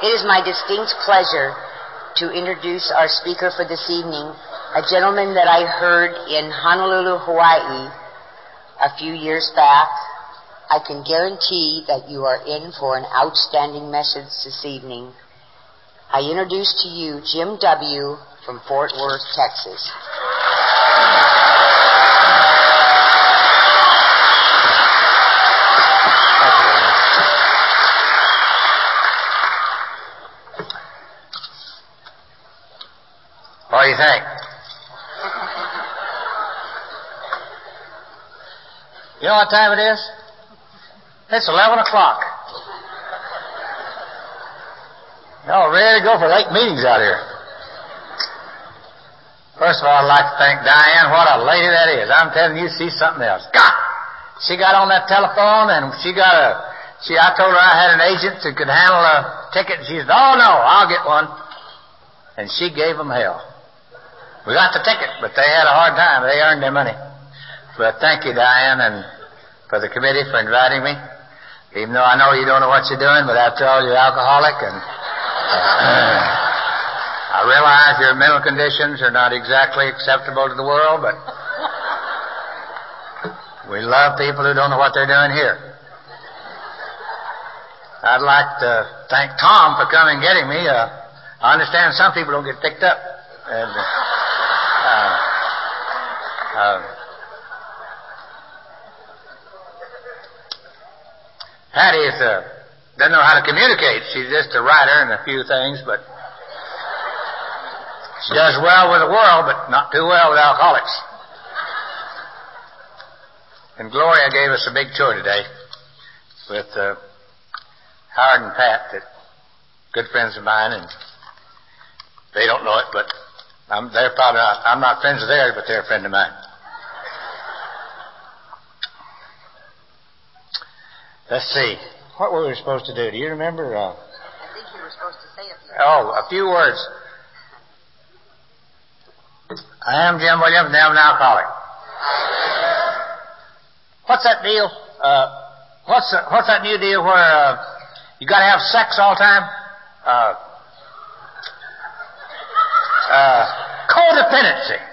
It is my distinct pleasure to introduce our speaker for this evening, a gentleman that I heard in Honolulu, Hawaii a few years back. I can guarantee that you are in for an outstanding message this evening. I introduce to you Jim W. from Fort Worth, Texas. What do you think? You know what time it is? It's 11 o'clock. Y'all ready to go for late meetings out here? First of all, I'd like to thank Diane. What a lady that is. I'm telling you, she's something else. God! She got on that telephone and I told her I had an agent that could handle a ticket, and she said, "Oh no, I'll get one." And she gave them hell. We got the ticket, but they had a hard time. They earned their money. But thank you, Diane, and for the committee for inviting me. Even though I know you don't know what you're doing, but after all, you're alcoholic, and I realize your mental conditions are not exactly acceptable to the world, but we love people who don't know what they're doing here. I'd like to thank Tom for coming and getting me. I understand some people don't get picked up. And, Patty doesn't know how to communicate. She's just a writer and a few things, but she does well with the world, but not too well with alcoholics. And Gloria gave us a big tour today with Howard and Pat, that good friends of mine, and they don't know it, but they're probably not. I'm not friends with theirs, but they're a friend of mine. Let's see. What were we supposed to do? Do you remember? I think you were supposed to say a few words. Oh, a few words. I am Jim Williams, and I'm an alcoholic. What's that deal? What's that new deal where you got to have sex all the time? Codependency.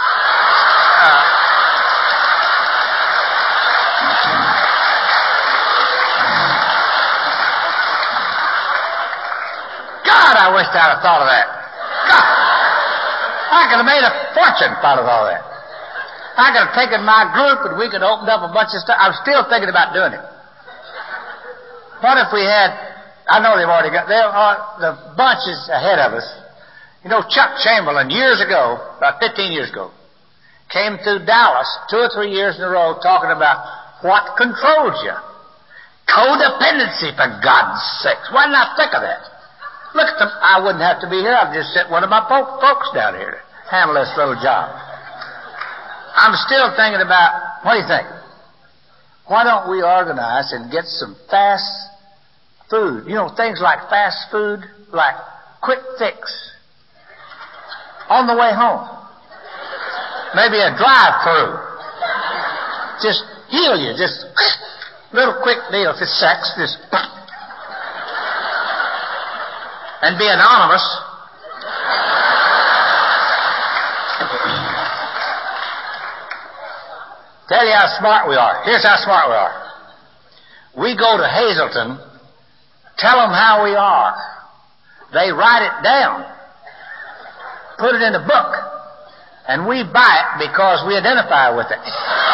God, I wished I'd have thought of that. God, I could have made a fortune out of all that. I could have taken my group and we could have opened up a bunch of stuff. I'm still thinking about doing it. What if we had, I know they've already got, the bunch is ahead of us. You know, Chuck Chamberlain, years ago, about 15 years ago, came through Dallas 2 or 3 years in a row talking about what controls you. Codependency, for God's sakes. Why didn't I think of that? Look at them. I wouldn't have to be here. I'd just sent one of my folks down here to handle this little job. I'm still thinking about, what do you think? Why don't we organize and get some fast food? You know, things like fast food, like quick fix. On the way home. Maybe a drive-through. Just heal you. Just little quick deal. If it's sex, just and be anonymous. Tell you how smart we are. Here's how smart we are. We go to Hazleton, tell them how we are. They write it down, put it in a book, and we buy it because we identify with it.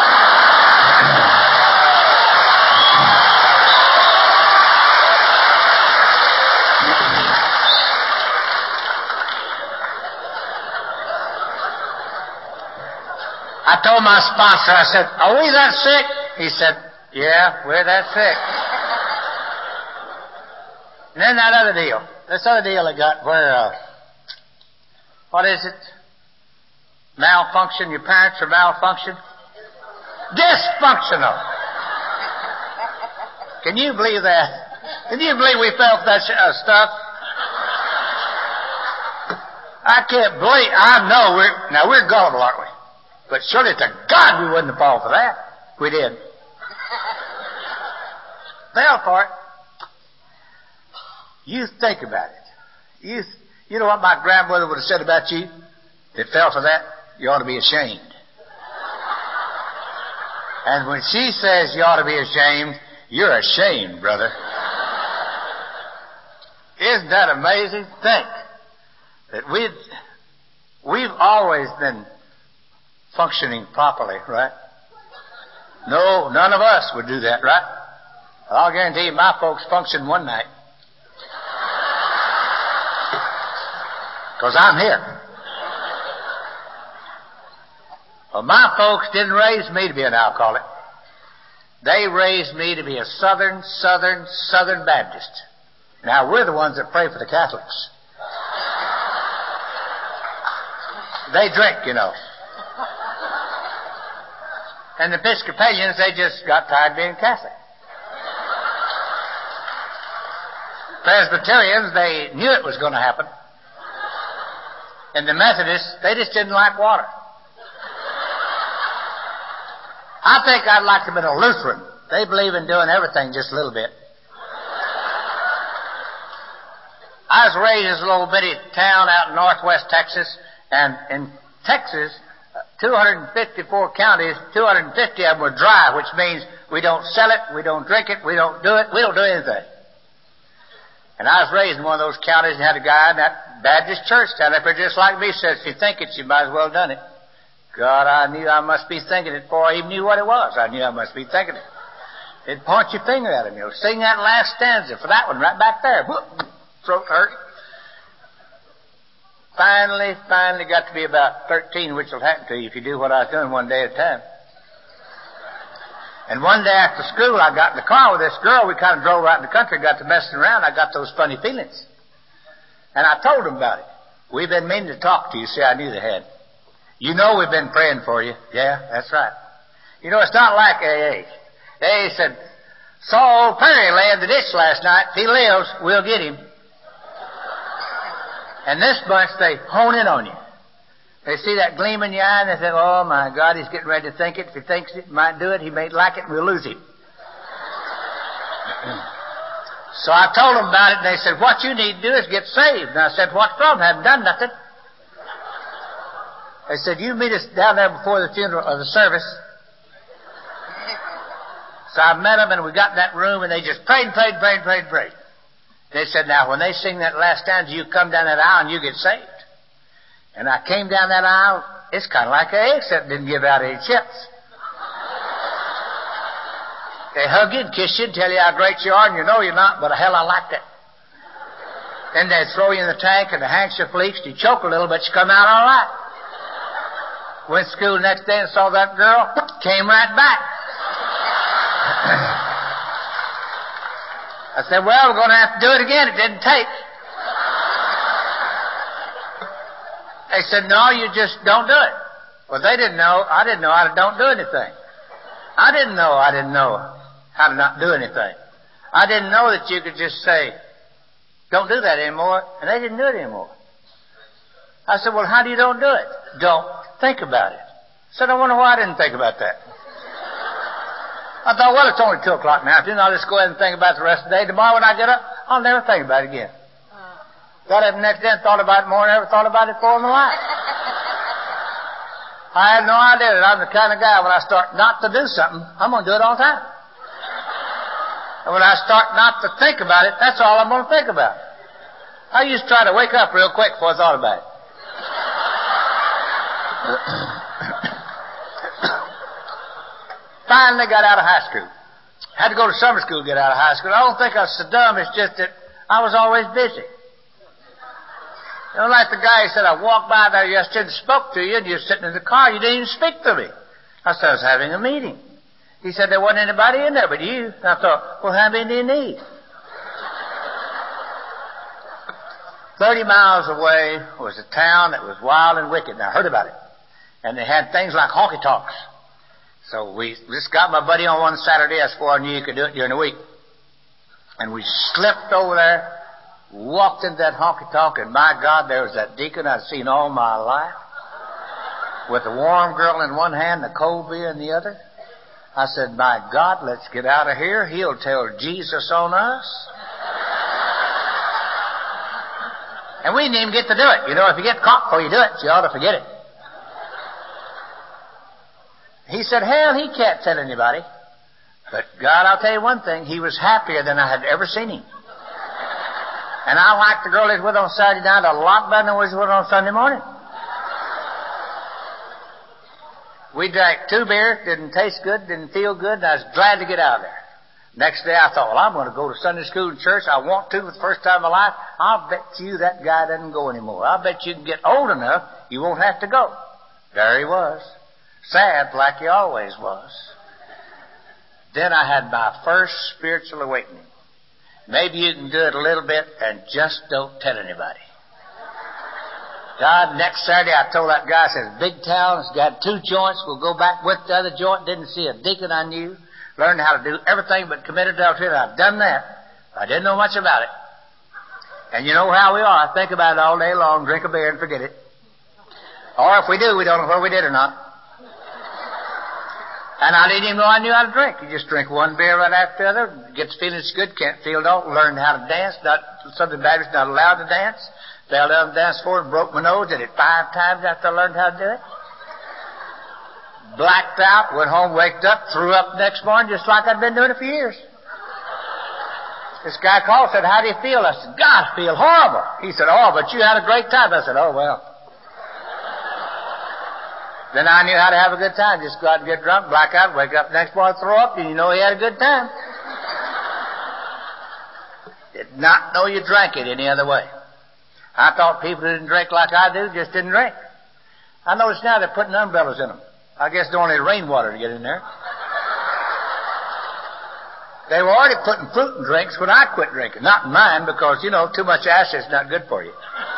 I told my sponsor, I said, "Are we that sick?" He said, "Yeah, we're that sick." And then this other deal I got where, what is it? Malfunction, your parents are malfunction? Dysfunctional. Can you believe that? Can you believe we fell for that stuff? I can't believe, I know we're gullible, aren't we? But surely to God we wouldn't have fallen for that. We did. Fell for it. You think about it. You know what my grandmother would have said about you? If it fell for that, you ought to be ashamed. And when she says you ought to be ashamed, you're ashamed, brother. Isn't that amazing? Think that we've always been functioning properly, right? No, none of us would do that, right? I'll guarantee you my folks functioned one night. Because I'm here. Well, my folks didn't raise me to be an alcoholic. They raised me to be a Southern Baptist. Now, we're the ones that pray for the Catholics. They drink, you know. And the Episcopalians, they just got tired of being Catholic. Presbyterians, they knew it was going to happen. And the Methodists, they just didn't like water. I think I'd like to have been a Lutheran. They believe in doing everything just a little bit. I was raised in a little bitty town out in northwest Texas, and in Texas, 254 counties, 250 of them were dry, which means we don't sell it, we don't drink it, we don't do anything. And I was raised in one of those counties and had a guy in that Baptist church down there just like me says, if you think it, you might as well done it. God, I knew I must be thinking it before I even knew what it was. I knew I must be thinking it. They'd point your finger at him, sing that last stanza for that one right back there. Throat hurt. Finally got to be about 13, which will happen to you if you do what I was doing one day at a time. And one day after school, I got in the car with this girl. We kind of drove out in the country, got to messing around. I got those funny feelings. And I told them about it. We've been meaning to talk to you. See, I knew they had. You know we've been praying for you. Yeah, that's right. You know, it's not like AA. AA said, saw old Perry lay in the ditch last night. If he lives, we'll get him. And this bunch, they hone in on you. They see that gleam in your eye and they say, oh my God, he's getting ready to think it. If he thinks it, he might do it. He may like it and we'll lose him. So I told them about it and they said, what you need to do is get saved. And I said, what's wrong? I haven't done nothing. They said, you meet us down there before the funeral or the service. So I met them and we got in that room and they just prayed. They said, now when they sing that last stanza, you come down that aisle and you get saved. And I came down that aisle, it's kind of like AA, except didn't give out any chips. They hug you and kiss you and tell you how great you are, and you know you're not, but hell, I like that. Then they throw you in the tank and the handkerchief leaks, you choke a little, but you come out all right. Went to school the next day and saw that girl, came right back. I said, well, we're going to have to do it again. It didn't take. They said, no, you just don't do it. Well, they didn't know. I didn't know how to don't do anything. I didn't know how to not do anything. I didn't know that you could just say, don't do that anymore. And they didn't do it anymore. I said, well, how do you don't do it? Don't think about it. I said, I wonder why I didn't think about that. I thought, well, it's only 2 o'clock now. I'll just go ahead and think about it the rest of the day. Tomorrow when I get up, I'll never think about it again. Got up the next day and thought about it more than I ever thought about it before in my life. I had no idea that I'm the kind of guy when I start not to do something, I'm going to do it all the time. And when I start not to think about it, that's all I'm going to think about. I used to try to wake up real quick before I thought about it. Finally got out of high school. Had to go to summer school to get out of high school. I don't think I was so dumb. It's just that I was always busy. You know, like the guy said, I walked by there yesterday and spoke to you, and you're sitting in the car. You didn't even speak to me. I said, I was having a meeting. He said, there wasn't anybody in there but you. And I thought, well, how many do you need? 30 miles away was a town that was wild and wicked, and I heard about it. And they had things like honky-tonks. So we just got my buddy on one Saturday. That's before I knew you could do it during the week. And we slipped over there, walked into that honky-tonk, and my God, there was that deacon I'd seen all my life, with the warm girl in one hand, the cold beer in the other. I said, my God, let's get out of here. He'll tell Jesus on us. And we didn't even get to do it. You know, if you get caught before you do it, you ought to forget it. He said, hell, he can't tell anybody. But God, I'll tell you one thing, he was happier than I had ever seen him. And I liked the girl he was with on Saturday night a lot better than he was with on Sunday morning. We drank 2 beers, didn't taste good, didn't feel good, and I was glad to get out of there. Next day I thought, well, I'm going to go to Sunday school and church. I want to for the first time in my life. I'll bet you that guy doesn't go anymore. I'll bet you can get old enough, you won't have to go. There he was. Sad like he always was. Then I had my first spiritual awakening. Maybe you can do it a little bit and just don't tell anybody. God, next Saturday I told that guy, I said, big town, it's got 2 joints. We'll go back with the other joint. Didn't see a deacon I knew. Learned how to do everything but commit adultery. And I've done that. I didn't know much about it. And you know how we are. I think about it all day long, drink a beer and forget it. Or if we do, we don't know whether we did or not. And I didn't even know I knew how to drink. You just drink 1 beer right after the other. Gets feeling good, can't feel it all. Learned how to dance. Something Baptist not allowed to dance. Fell down the dance floor and broke my nose. Did it 5 times after I learned how to do it. Blacked out, went home, waked up, threw up the next morning just like I'd been doing it for years. This guy called and said, how do you feel? I said, God, I feel horrible. He said, oh, but you had a great time. I said, oh, well. Then I knew how to have a good time. Just go out and get drunk, black out, wake up the next morning, throw up, and you know he had a good time. Did not know you drank it any other way. I thought people who didn't drink like I do just didn't drink. I notice now they're putting umbrellas in them. I guess they don't need rainwater to get in there. They were already putting fruit in drinks when I quit drinking. Not in mine, because, you know, too much acid's not good for you.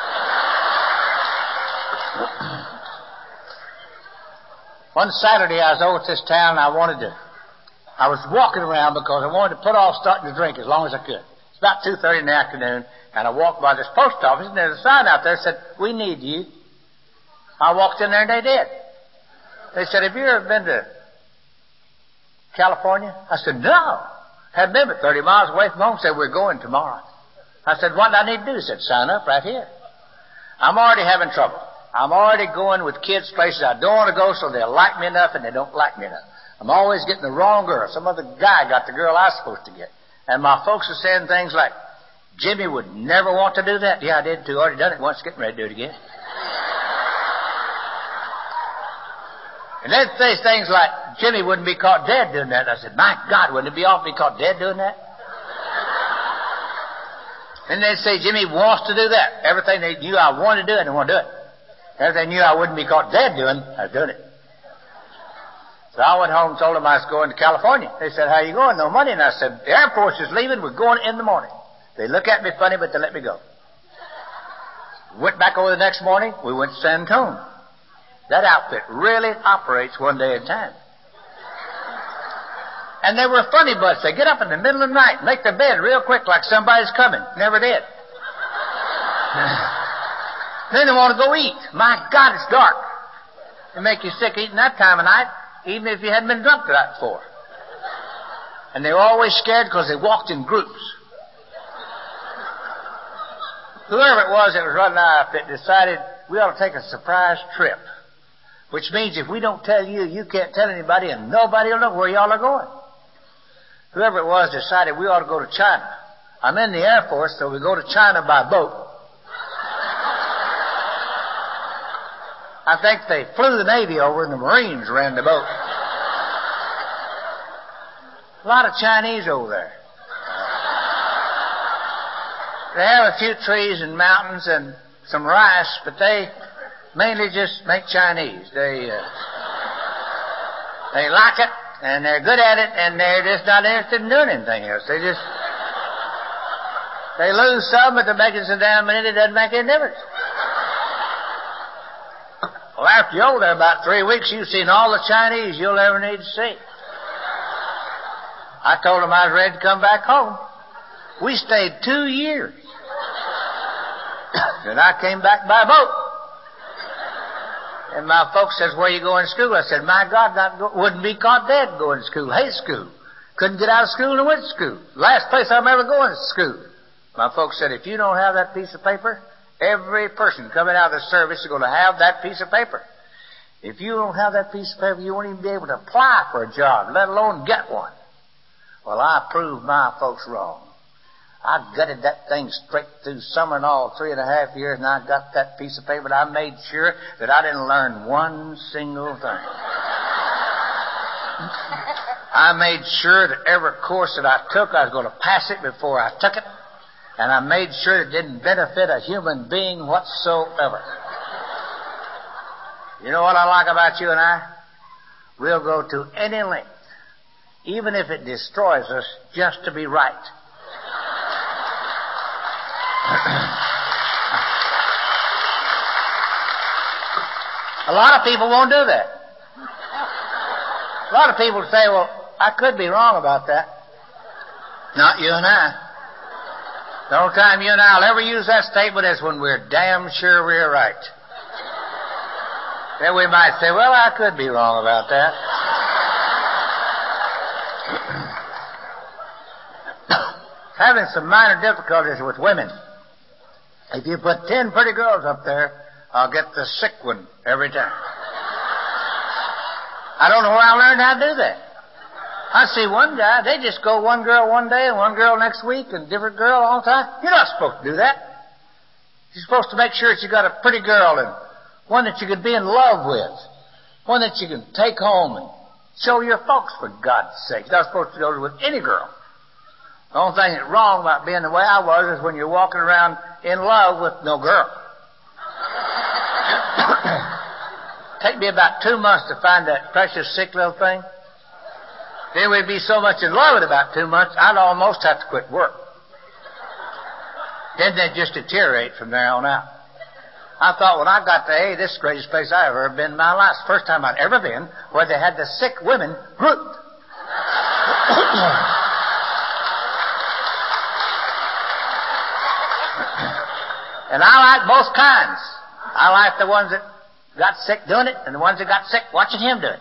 One Saturday I was over at this town and I was walking around because I wanted to put off starting to drink as long as I could. It's about 2:30 in the afternoon and I walked by this post office and there's a sign out there that said, we need you. I walked in there and they did. They said, have you ever been to California? I said, no. Hadn't been but 30 miles away from home. Said, we're going tomorrow. I said, what do I need to do? He said, sign up right here. I'm already having trouble. I'm already going with kids places I don't want to go so they'll like me enough and they don't like me enough. I'm always getting the wrong girl. Some other guy got the girl I was supposed to get. And my folks are saying things like, Jimmy would never want to do that. Yeah, I did too. Already done it once, getting ready to do it again. And they'd say things like, Jimmy wouldn't be caught dead doing that. And I said, my God, wouldn't it be awful to be caught dead doing that? Then they'd say, Jimmy wants to do that. Everything they knew I wanted to do, I didn't want to do it. Everything they knew I wouldn't be caught dead doing, I was doing it. So I went home and told them I was going to California. They said, how are you going? No money. And I said, the Air Force is leaving. We're going in the morning. They look at me funny, but they let me go. Went back over the next morning. We went to San Antonio. That outfit really operates one day at a time. And they were a funny bunch. They get up in the middle of the night and make their bed real quick like somebody's coming. Never did. Then they want to go eat. My God, it's dark. It make you sick eating that time of night, even if you hadn't been drunk the night before. And they were always scared because they walked in groups. Whoever it was that was running our outfit decided we ought to take a surprise trip. Which means if we don't tell you, you can't tell anybody, and nobody will know where y'all are going. Whoever it was decided we ought to go to China. I'm in the Air Force, so we go to China by boat. I think they flew the Navy over and the Marines ran the boat. A lot of Chinese over there. They have a few trees and mountains and some rice, but they mainly just make Chinese. They like it, and they're good at it, and they're just not interested in doing anything else. They lose some, but they're making so damn many it doesn't make any difference. Well, after you're over there about 3 weeks, you've seen all the Chinese you'll ever need to see. I told them I was ready to come back home. We stayed 2 years. Then I came back by boat. And my folks says, where you going to school? I said, my God, wouldn't be caught dead going to school. Hate school. Couldn't get out of school and went to school. Last place I'm ever going is school. My folks said, if you don't have that piece of paper, Every person coming out of the service is going to have that piece of paper. If you don't have that piece of paper, you won't even be able to apply for a job, let alone get one. Well, I proved my folks wrong. I gutted that thing straight through summer and all 3.5 years, and I got that piece of paper, and I made sure that I didn't learn one single thing. I made sure that every course that I took, I was going to pass it before I took it, and I made sure it didn't benefit a human being whatsoever. You know what I like about you and I? We'll go to any length, even if it destroys us, just to be right. A lot of people won't do that. A lot of people say, well, I could be wrong about that. Not you and I. The only time you and I will ever use that statement is when we're damn sure we're right. Then we might say, well, I could be wrong about that. Having some minor difficulties with women. If you put 10 pretty girls up there, I'll get the sick one every time. I don't know where I learned how to do that. I see one guy, they just go one girl one day and one girl next week and different girl all the time. You're not supposed to do that. You're supposed to make sure that you got a pretty girl and one that you could be in love with. One that you can take home and show your folks, for God's sake. You're not supposed to go with any girl. The only thing that's wrong about being the way I was is when you're walking around in love with no girl. Take me about 2 months to find that precious sick little thing. Then we'd be so much in love in about 2 months, I'd almost have to quit work. Then they'd just deteriorate from there on out. I thought when I got to A, this is the greatest place I've ever been in my life. It's the first time I'd ever been where they had the sick women grouped. And I like both kinds. I like the ones that got sick doing it and the ones that got sick watching him do it.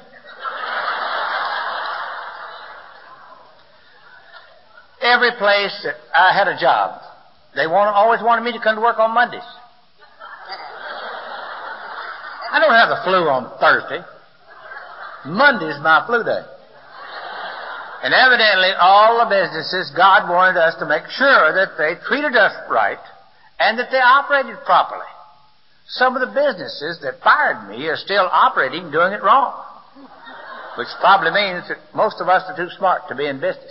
Every place that I had a job, they always wanted me to come to work on Mondays. I don't have the flu on Thursday. Monday's my flu day. And evidently all the businesses, God wanted us to make sure that they treated us right and that they operated properly. Some of the businesses that fired me are still operating, doing it wrong. Which probably means that most of us are too smart to be in business.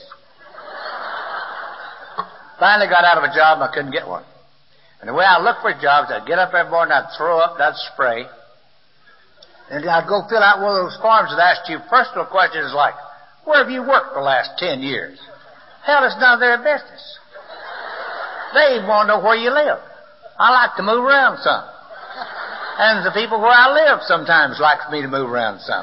Finally got out of a job and I couldn't get one. And the way I looked for jobs, I'd get up every morning, I'd throw up, and I'd spray. And I'd go fill out one of those forms that asked you personal questions like, where have you worked the last 10 years? Hell, it's none of their business. They even want to know where you live. I like to move around some. And the people where I live sometimes like me to move around some.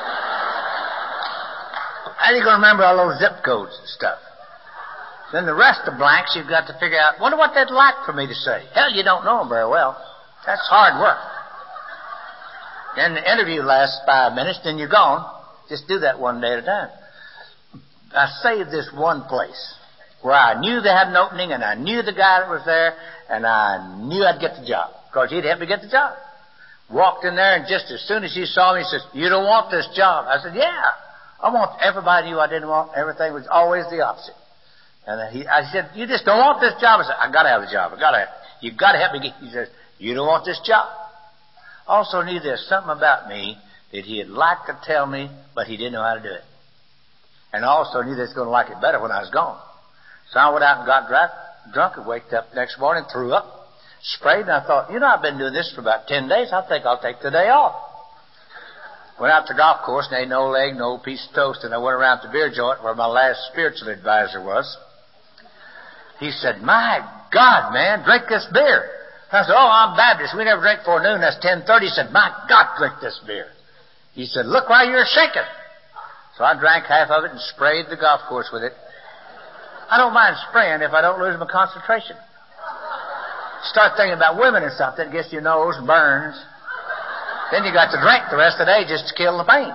How are you going to remember all those zip codes and stuff? Then the rest of the blanks you've got to figure out, wonder what they'd like for me to say. Hell, you don't know them very well. That's hard work. Then the interview lasts 5 minutes, then you're gone. Just do that one day at a time. I saved this one place where I knew they had an opening and I knew the guy that was there and I knew I'd get the job because he'd help me get the job. Walked in there and just as soon as he saw me, he says, you don't want this job. I said, yeah. I want everybody knew I didn't want. Everything was always the opposite. And I said, you just don't want this job. I said, I got to have a job. You've got to help me get. He says, you don't want this job. Also knew there's something about me that he'd like to tell me, but he didn't know how to do it. And also knew that he was going to like it better when I was gone. So I went out and got drunk and waked up the next morning, threw up, sprayed, and I thought, I've been doing this for about 10 days. I think I'll take the day off. Went out to the golf course and ate no leg, no piece of toast, and I went around to the beer joint where my last spiritual advisor was. He said, my God, man, drink this beer. I said, I'm Baptist. We never drink before noon. That's 10:30. He said, my God, drink this beer. He said, look while you're shaking. So I drank half of it and sprayed the golf course with it. I don't mind spraying if I don't lose my concentration. Start thinking about women or something, it gets your nose burns. Then you got to drink the rest of the day just to kill the pain.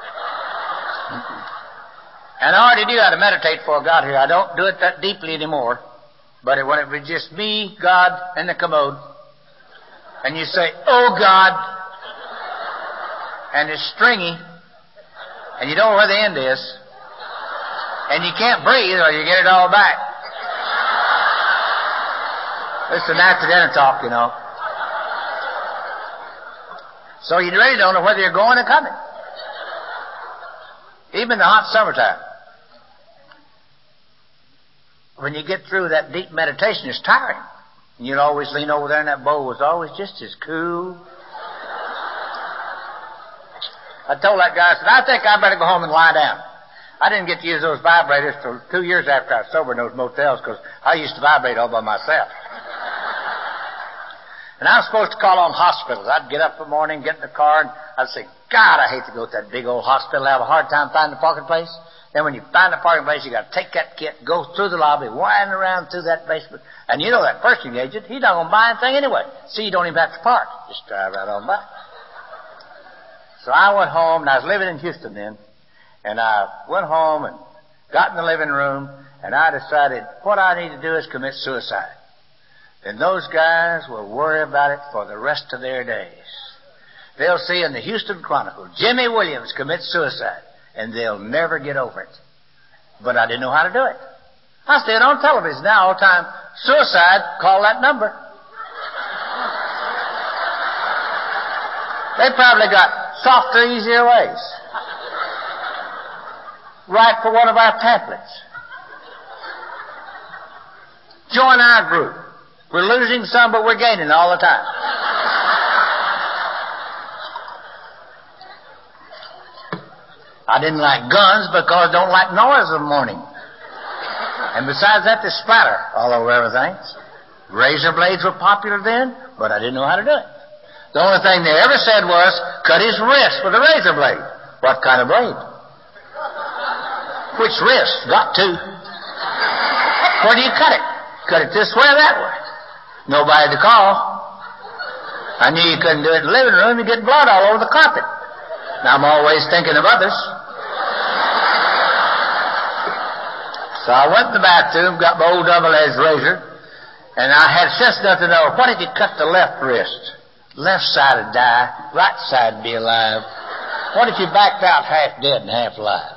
And I already knew how to meditate before I got here. I don't do it that deeply anymore. But when it was just me, God, and the commode, And you say, oh, God. And it's stringy. And you don't know where the end is. And you can't breathe or you get it all back. It's an after dinner talk, you know. So you really don't know whether you're going or coming. Even in the hot summertime. When you get through that deep meditation, it's tiring. And you'd always lean over there and that bowl was always just as cool. I told that guy, I said, I think I better go home and lie down. I didn't get to use those vibrators till 2 years after I was sober in those motels because I used to vibrate all by myself. And I was supposed to call on hospitals. I'd get up in the morning, get in the car, and I'd say, God, I hate to go to that big old hospital. I have a hard time finding a parking place. Then when you find a parking place, you got to take that kit, go through the lobby, wind around through that basement. And you know that purchasing agent, he's not going to buy anything anyway. See, you don't even have to park. Just drive right on by. So I went home, and I was living in Houston then. And I went home and got in the living room, and I decided what I need to do is commit suicide. And those guys will worry about it for the rest of their days. They'll see in the Houston Chronicle, Jimmy Williams commits suicide, and they'll never get over it. But I didn't know how to do it. I see it on television now all the time. Suicide, call that number. They probably got softer, easier ways. Write for one of our pamphlets. Join our group. We're losing some, but we're gaining all the time. I didn't like guns because I don't like noise in the morning. And besides that, they splatter all over everything. Razor blades were popular then, but I didn't know how to do it. The only thing they ever said was, cut his wrist with a razor blade. What kind of blade? Which wrist? Got to. Where do you cut it? Cut it this way or that way? Nobody to call. I knew you couldn't do it in the living room. You get blood all over the carpet. Now I'm always thinking of others. So I went in the bathroom, got my old double-edged razor, and I had sense enough to know, what if you cut the left wrist? Left side would die, right side would be alive. What if you backed out half dead and half alive?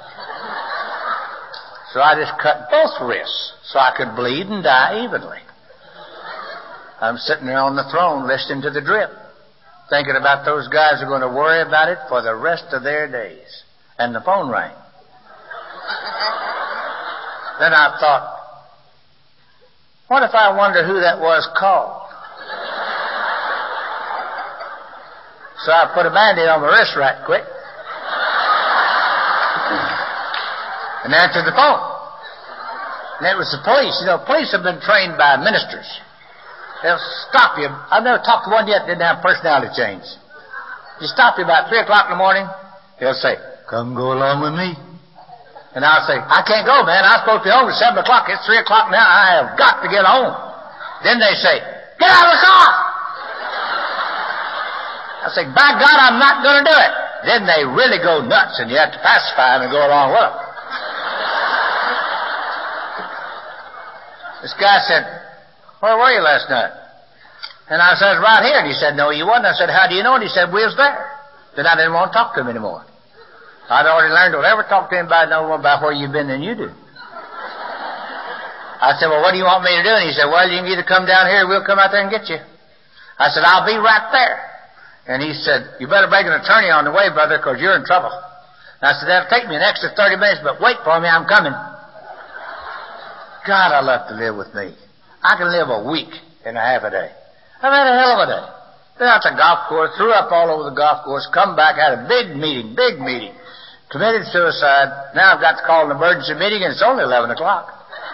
So I just cut both wrists so I could bleed and die evenly. I'm sitting there on the throne listening to the drip, thinking about those guys who are going to worry about it for the rest of their days. And the phone rang. Then I thought, what if I wonder who that was called? So I put a Band-Aid on my wrist right quick and answered the phone. And it was the police. You know, police have been trained by ministers. They'll stop you. I've never talked to one yet that didn't have personality change. You stop you about 3 o'clock in the morning, they'll say, come go along with me. And I'll say, I can't go, man. I'm supposed to be home at 7 o'clock. It's 3 o'clock now. I have got to get home. Then they say, get out of the car. I say, by God, I'm not going to do it. Then they really go nuts, and you have to pacify them and go along with them. This guy said, where were you last night? And I said, right here. And he said, no, you wasn't. I said, how do you know? And he said, we was there. Then I didn't want to talk to him anymore. I'd already learned don't ever talk to anybody no more about where you've been than you do. I said, well, what do you want me to do? And he said, well, you can either come down here or we'll come out there and get you. I said, I'll be right there. And he said, you better bring an attorney on the way, brother, because you're in trouble. And I said, that'll take me an extra 30 minutes, but wait for me, I'm coming. God, I love to live with me. I can live a week and a half a day. I've had a hell of a day. Been out to the golf course, threw up all over the golf course, come back, had a big meeting, committed suicide. Now I've got to call an emergency meeting, and it's only 11 o'clock.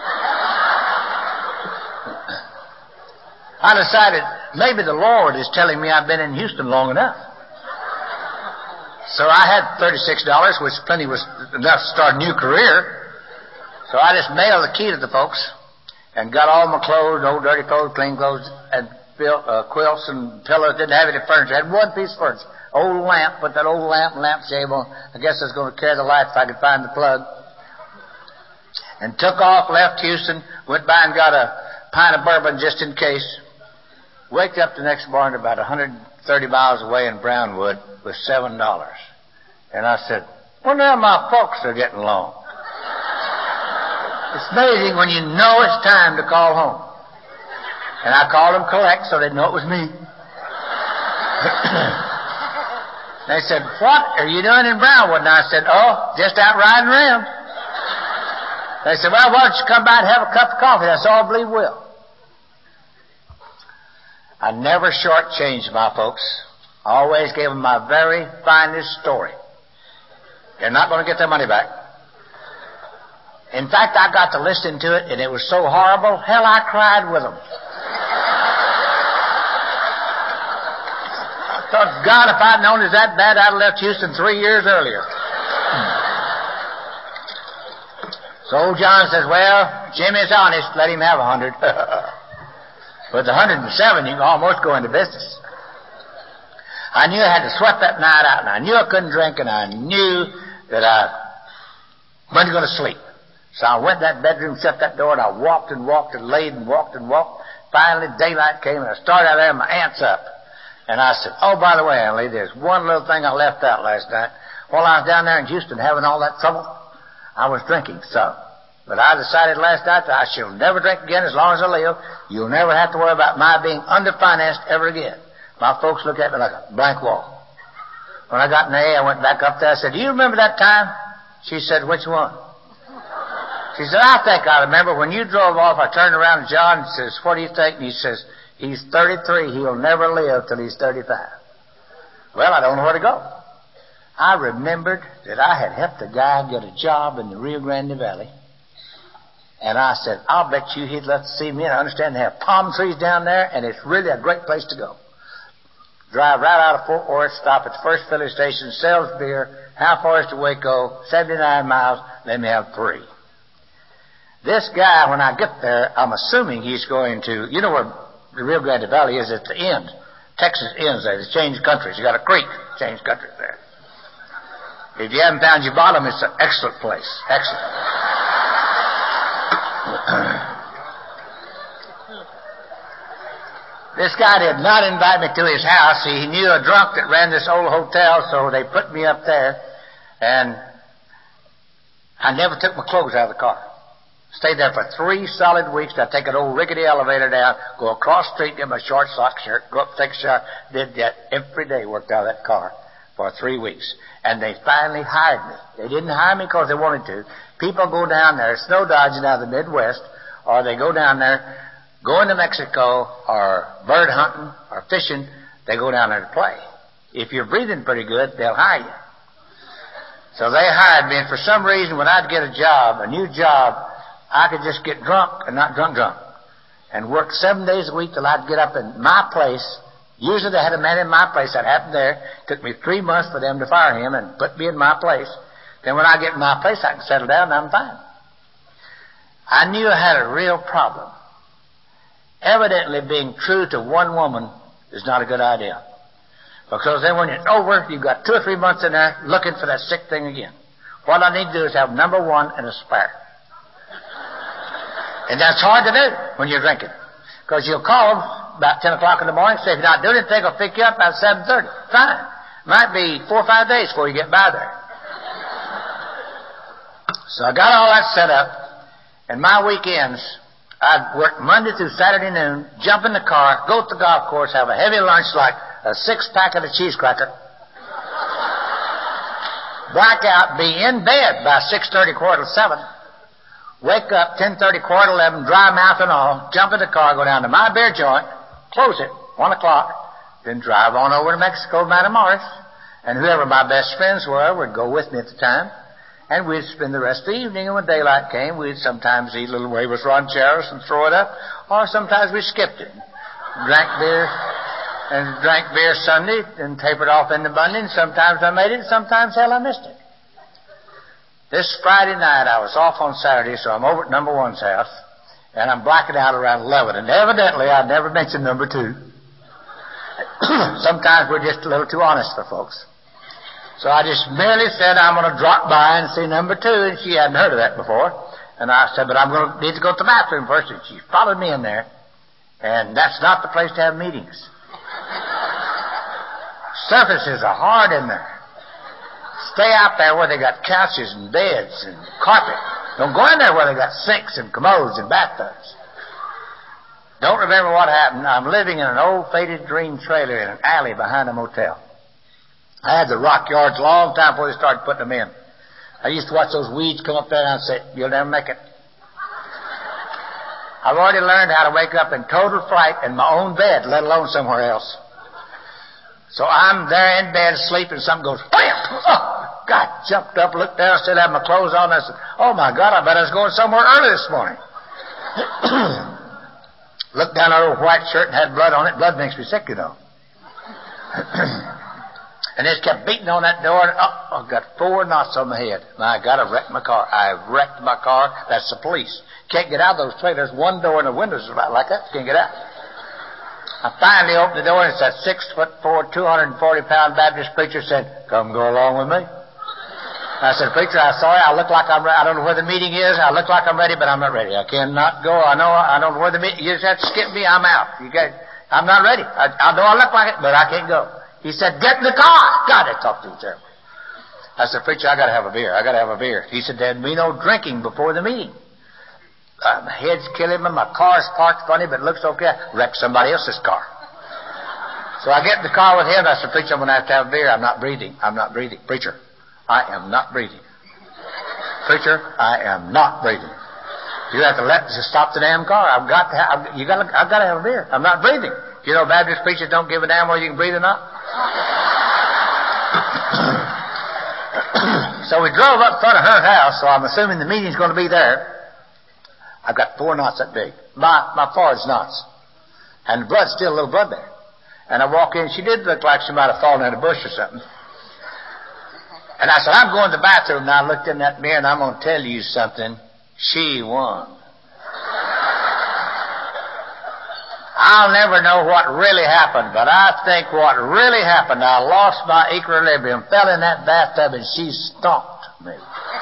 I decided maybe the Lord is telling me I've been in Houston long enough. So I had $36, which plenty was enough to start a new career. So I just mailed the key to the folks and got all my clothes, old dirty clothes, clean clothes, and quilts and pillows. Didn't have any furniture. I had one piece of furniture. Old lamp, put that old lampshade on. I guess I was going to carry the light if I could find the plug. And took off, left Houston, went by and got a pint of bourbon just in case. Waked up the next morning about 130 miles away in Brownwood with $7. And I said, wonder how my folks are getting along. It's amazing when you know it's time to call home. And I called them collect so they'd know it was me. They said, what are you doing in Brownwood? And I said, oh, just out riding around. They said, well, why don't you come by and have a cup of coffee? That's all I believe will. I never shortchanged my folks. I always gave them my very finest story. They're not going to get their money back. In fact, I got to listen to it, and it was so horrible, hell, I cried with them. I thought, God, if I'd known it was that bad, I'd have left Houston 3 years earlier. So old John says, well, Jimmy's honest, let him have 100. With 107, you can almost go into business. I knew I had to sweat that night out, and I knew I couldn't drink, and I knew that I wasn't going to sleep. So I went to that bedroom, shut that door, and I walked and walked and laid and walked and walked. Finally, daylight came, and I started out there, and my aunt's up. And I said, oh, by the way, Annalie, there's one little thing I left out last night. While I was down there in Houston having all that trouble, I was drinking some. But I decided last night that I shall never drink again as long as I live. You'll never have to worry about my being underfinanced ever again. My folks looked at me like a blank wall. When I got in the A, I went back up there. I said, do you remember that time? She said, which one? She said, I think I remember. When you drove off, I turned around to John and says, what do you think? And he says, he's 33. He'll never live till he's 35. Well, I don't know where to go. I remembered that I had helped a guy get a job in the Rio Grande Valley. And I said, I'll bet you he'd love to see me. And I understand they have palm trees down there, and it's really a great place to go. Drive right out of Fort Worth, stop at the first filling station, sells beer. How far is to Waco? 79 miles. Let me have 3. This guy, when I get there, I'm assuming he's going to, you know where the Rio Grande Valley is at the end. Texas ends there. It's changed countries. You got a creek, changed countries there. If you haven't found your bottom, it's an excellent place. Excellent. This guy did not invite me to his house. He knew a drunk that ran this old hotel, so they put me up there. And I never took my clothes out of the car. Stayed there for 3 solid weeks. I'd take an old rickety elevator down, go across the street, get my short sock shirt, go up, take a shower. Did that every day, worked out of that car for 3 weeks. And they finally hired me. They didn't hire me because they wanted to. People go down there snow dodging out of the Midwest, or they go down there going to Mexico, or bird hunting, or fishing. They go down there to play. If you're breathing pretty good, they'll hire you. So they hired me, and for some reason, when I'd get a job, a new job, I could just get drunk and not drunk, and work 7 days a week till I'd get up in my place. Usually they had a man in my place. That happened there. It took me 3 months for them to fire him and put me in my place. Then when I get in my place, I can settle down and I'm fine. I knew I had a real problem. Evidently, being true to one woman is not a good idea. Because then when it's over, you've got 2 or 3 months in there looking for that sick thing again. What I need to do is have number 1 and a spare. And that's hard to do when you're drinking. Because you'll call them about 10 o'clock in the morning, say, if you're not doing anything, I'll pick you up about 7:30. Fine. Might be 4 or 5 days before you get by there. So I got all that set up, and my weekends, I'd work Monday through Saturday noon, jump in the car, go to the golf course, have a heavy lunch like a 6-pack of a cheese cracker, black out, be in bed by 6:30, 6:45, wake up 10:30, 11:15, dry mouth and all, jump in the car, go down to my beer joint, close it, 1 o'clock, then drive on over to Mexico, Matamoros, and whoever my best friends were would go with me at the time, and we'd spend the rest of the evening, and when daylight came, we'd sometimes eat a little huevos rancheros and throw it up, or sometimes we skipped it, drank beer Sunday, and tapered off into Monday, and sometimes I made it, sometimes, hell, I missed it. This Friday night, I was off on Saturday, so I'm over at number 1's house, and I'm blacking out around 11, and evidently I'd never mentioned number 2. Sometimes we're just a little too honest for folks. So I just merely said, I'm going to drop by and see number 2, and she hadn't heard of that before. And I said, but I'm going to need to go to the bathroom first, and she followed me in there, And that's not the place to have meetings. Surfaces are hard in there. Stay out there where they got couches and beds and carpet. Don't go in there where they got sinks and commodes and bathtubs. Don't remember what happened. I'm living in an old faded green trailer in an alley behind a motel. I had the rock yards a long time before they started putting them in. I used to watch those weeds come up there and I'd say, you'll never make it. I've already learned how to wake up in total fright in my own bed, let alone somewhere else. So I'm there in bed asleep and something goes, bam! Oh, God, jumped up, looked down, still had my clothes on. I said, oh my God, I bet I was going somewhere early this morning. Looked down at a little white shirt and had blood on it. Blood makes me sick, you know. And they just kept beating on that door. And, I've got 4 knots on my head. My God, I wrecked my car. I wrecked my car. That's the police. Can't get out of those trailers. One door and the windows are about like that. Can't get out. I finally opened the door and it's that 6'4", 240-pound Baptist preacher said, come go along with me. I said, preacher, I'm sorry. I look like I'm ready. I don't know where the meeting is. I look like I'm ready, but I'm not ready. I cannot go. I don't know where the meeting. You just have to skip me. I'm out. I'm not ready. I know I look like it, but I can't go. He said, get in the car. God, I talked to him terrible. I said, preacher, I got to have a beer. I got to have a beer. He said, there'd be no drinking before the meeting. My head's killing me. My car's parked funny, but it looks okay. I wrecked somebody else's car. So I get in the car with him. I said, preacher, I'm going to have a beer. I'm not breathing. I'm not breathing. Preacher, I am not breathing. Preacher, I am not breathing. You have to stop the damn car. I've got to have a beer. I'm not breathing. You know, Baptist preachers don't give a damn whether you can breathe or not. So we drove up in front of her house, so I'm assuming the meeting's going to be there. I've got 4 knots that big. My forehead's knots. And the blood's still a little blood there. And I walk in, she did look like she might have fallen in a bush or something. And I said, I'm going to the bathroom. Now I looked in that mirror and I'm going to tell you something. She won. I'll never know what really happened, but I think what really happened, I lost my equilibrium, fell in that bathtub, and she stomped me.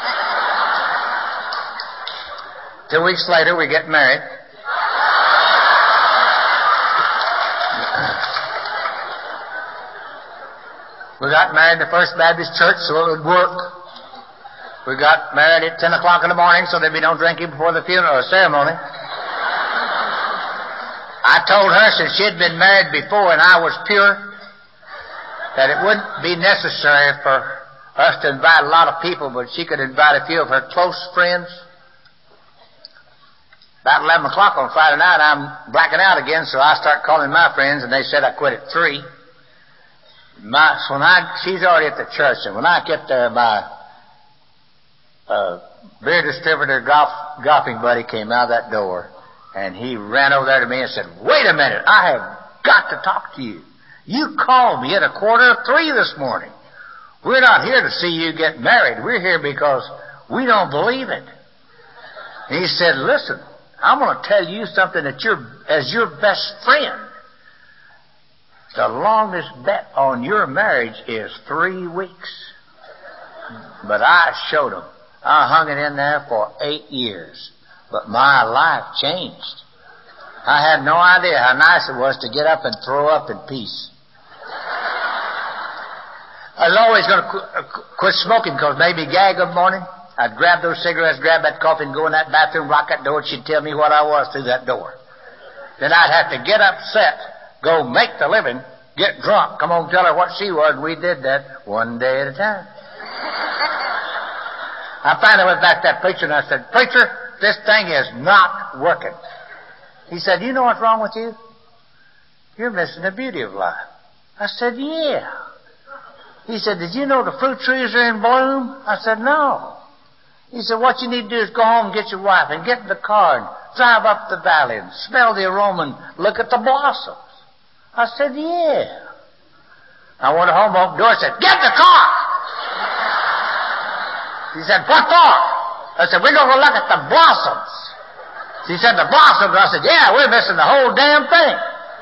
2 weeks later, we get married. We got married in the First Baptist Church so it would work. We got married at 10 o'clock in the morning so there'd be no drinking before the funeral ceremony. I told her, since she had been married before and I was pure, that it wouldn't be necessary for us to invite a lot of people, but she could invite a few of her close friends. About 11 o'clock on Friday night, I'm blacking out again, so I start calling my friends, and they said I quit at 3. She's already at the church, and when I get there, my beer distributor golfing buddy came out of that door, and he ran over there to me and said, wait a minute, I have got to talk to you. You called me at 2:45 this morning. We're not here to see you get married. We're here because we don't believe it. And he said, listen, I'm going to tell you something that as your best friend. The longest bet on your marriage is 3 weeks. But I showed him. I hung it in there for 8 years. But my life changed. I had no idea how nice it was to get up and throw up in peace. I was always going to quit smoking because it made me gag in the morning. I'd grab those cigarettes, grab that coffee, and go in that bathroom, lock that door, and she'd tell me what I was through that door. Then I'd have to get upset, go make the living, get drunk, come home and tell her what she was, and we did that one day at a time. I finally went back to that preacher and I said, preacher, this thing is not working. He said, you know what's wrong with you? You're missing the beauty of life. I said, yeah. He said, did you know the fruit trees are in bloom? I said, no. He said, what you need to do is go home and get your wife and get in the car and drive up the valley and smell the aroma and look at the blossoms. I said, yeah. I went home, opened the door, and said, get in the car! He said, what for? I said, we're going to look at the blossoms. He said, the blossoms? I said, yeah, we're missing the whole damn thing.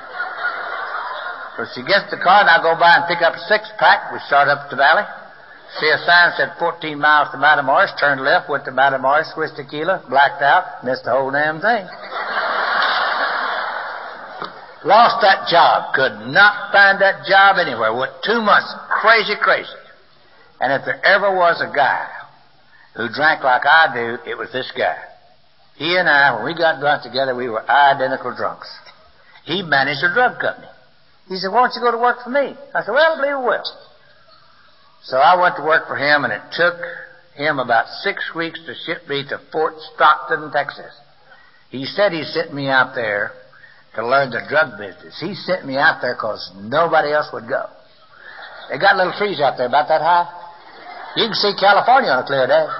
So she gets the car, and I go by and pick up a 6-pack. We start up the valley. See a sign said 14 miles to Matamoros. Turned left, went to Matamoros, switched tequila, blacked out, missed the whole damn thing. Lost that job. Could not find that job anywhere. Went 2 months. Crazy. And if there ever was a guy who drank like I do, it was this guy. He and I, when we got drunk together, we were identical drunks. He managed a drug company. He said, why don't you go to work for me? I said, well, I believe I will. So I went to work for him, and it took him about 6 weeks to ship me to Fort Stockton, Texas. He said he sent me out there to learn the drug business. He sent me out there because nobody else would go. They got little trees out there about that high. You can see California on a clear day.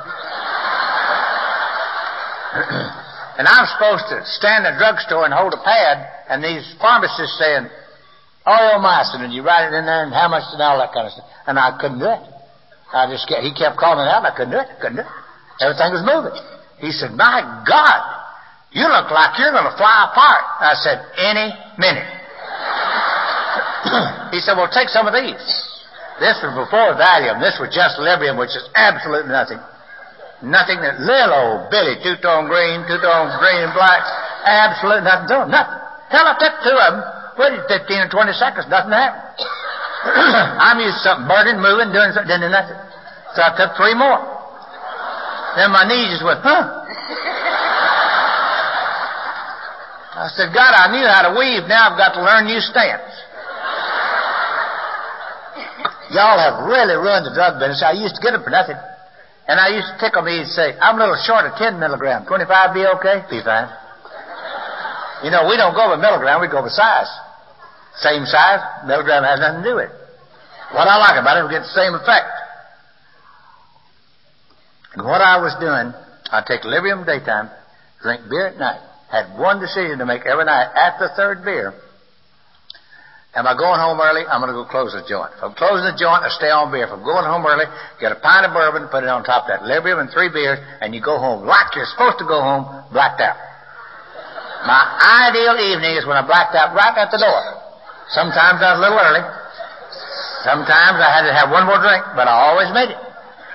And I'm supposed to stand in a drugstore and hold a pad, and these pharmacists saying, Oreomycin, and you write it in there, and how much and all that kind of stuff. And I couldn't do it. He kept calling it out, and I couldn't do it. Everything was moving. He said, my God, you look like you're going to fly apart. I said, any minute. He said, well, take some of these. This was before Valium. This was just Librium, which is absolutely nothing. Nothing that little old Billy, two-tone green and black, absolutely nothing to him. Nothing. Hell, I took 2 of them. Waited 15 or 20 seconds. Nothing happened. I'm used to something burning, moving, doing something. Didn't do nothing. So I took 3 more. Then my knees just went, I said, God, I knew how to weave. Now I've got to learn new stance. Y'all have really ruined the drug business. I used to get them for nothing. And I used to tickle me and say, I'm a little short of 10 milligrams. 25 be okay? Be fine. You know, we don't go with milligram, we go with size. Same size, milligram has nothing to do with it. What I like about it, we get the same effect. And what I was doing, I take Librium daytime, drink beer at night. Had one decision to make every night. At the 3rd beer, am I going home early? I'm going to go close the joint. If I'm closing the joint, I stay on beer. If I'm going home early, get a pint of bourbon, put it on top of that Librium and 3 beers, and you go home like you're supposed to go home, blacked out. My ideal evening is when I blacked out right at the door. Sometimes I was a little early. Sometimes I had to have one more drink, but I always made it.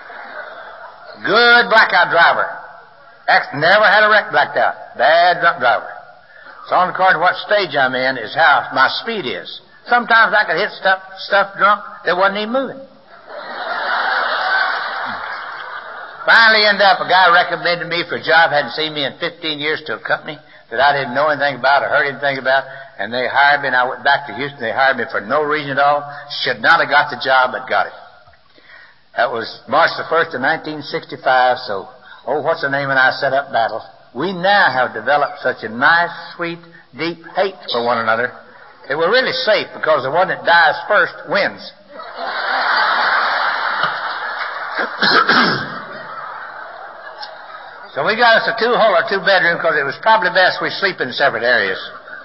Good blackout driver. Never had a wreck blacked out. Bad drunk driver. So on according to what stage I'm in is how my speed is. Sometimes I could hit stuff drunk that wasn't even moving. Finally ended up, a guy recommended me for a job, hadn't seen me in 15 years, to a company that I didn't know anything about or heard anything about, and they hired me, and I went back to Houston. They hired me for no reason at all. Should not have got the job, but got it. That was March the 1st of 1965, so, what's the name, and I set up battle. We now have developed such a nice, sweet, deep hate for one another that we're really safe, because the one that dies first wins. So we got us a 2-hole or 2-bedroom because it was probably best we sleep in separate areas.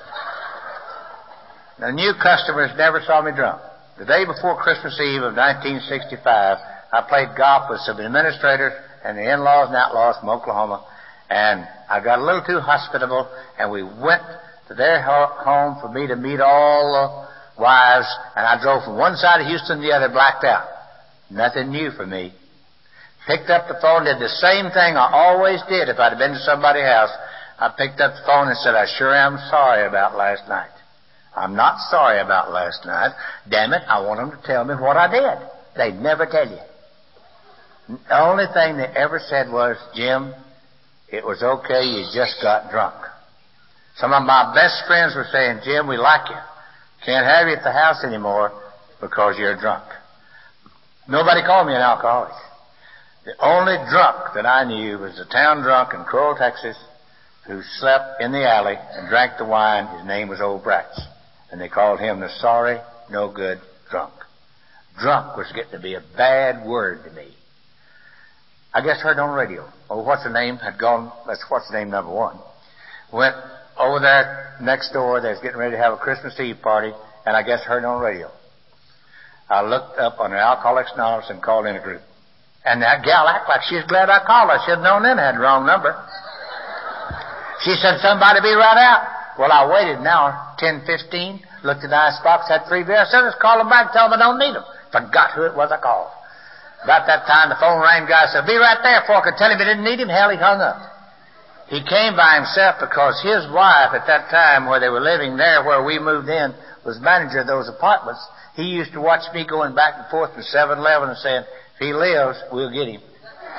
The new customers never saw me drunk. The day before Christmas Eve of 1965, I played golf with some administrators and the in-laws and outlaws from Oklahoma, and I got a little too hospitable, and we went to their home for me to meet all the wives, and I drove from one side of Houston to the other, blacked out. Nothing new for me. Picked up the phone, did the same thing I always did if I'd have been to somebody's house. I picked up the phone and said, I sure am sorry about last night. I'm not sorry about last night. Damn it, I want them to tell me what I did. They'd never tell you. The only thing they ever said was, Jim, it was okay, you just got drunk. Some of my best friends were saying, Jim, we like you. Can't have you at the house anymore because you're drunk. Nobody called me an alcoholic. The only drunk that I knew was a town drunk in Crowell, Texas, who slept in the alley and drank the wine. His name was Old Bratz. And they called him the sorry, no good drunk. Drunk was getting to be a bad word to me. I guess heard on the radio. What's the name? Had gone, that's what's the name number 1. Went over there next door. They was getting ready to have a Christmas Eve party, and I guess heard on the radio. I looked up on the Alcoholics Anonymous and called in a group. And that gal acted like she was glad I called her. She had known then I had the wrong number. She said, somebody be right out. Well, I waited an hour, 10:15, looked at the icebox, had 3 beers. I said, let's call them back, tell them I don't need them. Forgot who it was I called. About that time, the phone rang. Guy said, be right there before I could tell him he didn't need him. Hell, he hung up. He came by himself because his wife at that time where they were living there where we moved in was manager of those apartments. He used to watch me going back and forth to 7-Eleven and saying, if he lives, we'll get him.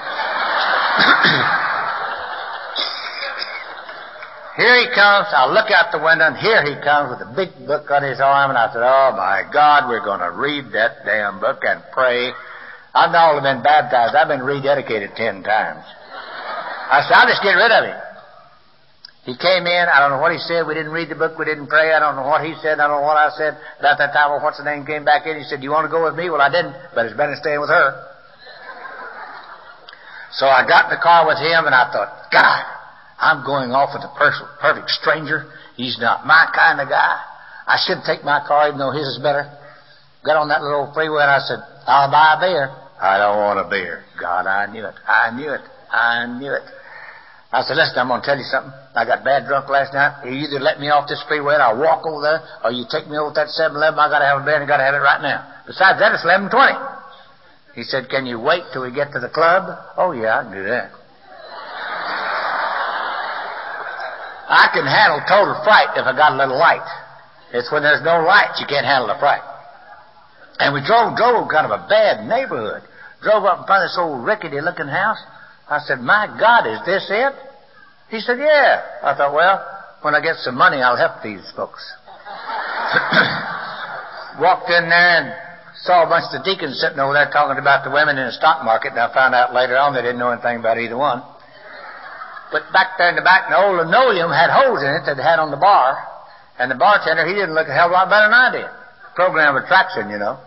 Here he comes. I look out the window, and here he comes with a big book on his arm, and I said, oh, my God, we're going to read that damn book and pray. I've not only been baptized, I've been rededicated 10 times. I said, I'll just get rid of him. He came in. I don't know what he said. We didn't read the book. We didn't pray. I don't know what he said. I don't know what I said. About that time, what's the name came back in. He said, do you want to go with me? Well, I didn't, but it's better staying with her. So I got in the car with him, and I thought, God, I'm going off with a perfect stranger. He's not my kind of guy. I should take my car, even though his is better. Got on that little freeway, and I said, I'll buy a beer. I don't want a beer. God, I knew it. I knew it. I knew it. I said, listen, I'm going to tell you something. I got bad drunk last night. You either let me off this freeway and I'll walk over there, or you take me over to that 7-Eleven. I got to have a beer and I got to have it right now. Besides that, it's 11:20. He said, can you wait till we get to the club? Oh, yeah, I can do that. I can handle total fright if I got a little light. It's when there's no light you can't handle the fright. And we drove kind of a bad neighborhood. Drove up in front of this old rickety-looking house. I said, my God, is this it? He said, yeah. I thought, well, when I get some money, I'll help these folks. Walked in there and saw a bunch of deacons sitting over there talking about the women in the stock market, and I found out later on they didn't know anything about either one. But back there in the back, the old linoleum had holes in it that they had on the bar, and the bartender, he didn't look a hell of a lot better than I did. Program of attraction, you know.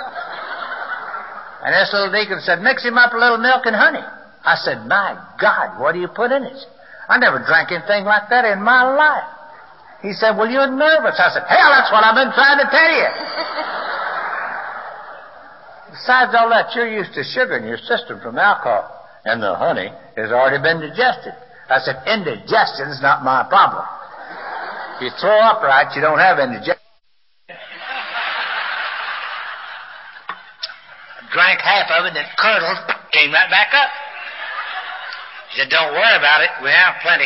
And this little deacon said, mix him up a little milk and honey. I said, my God, what do you put in it? I never drank anything like that in my life. He said, well, you're nervous. I said, hell, that's what I've been trying to tell you. Besides all that, you're used to sugar in your system from alcohol, and the honey has already been digested. I said, indigestion's not my problem. If you throw up right, you don't have indigestion. Drank half of it, and it curdled, came right back up. He said, don't worry about it. We have plenty.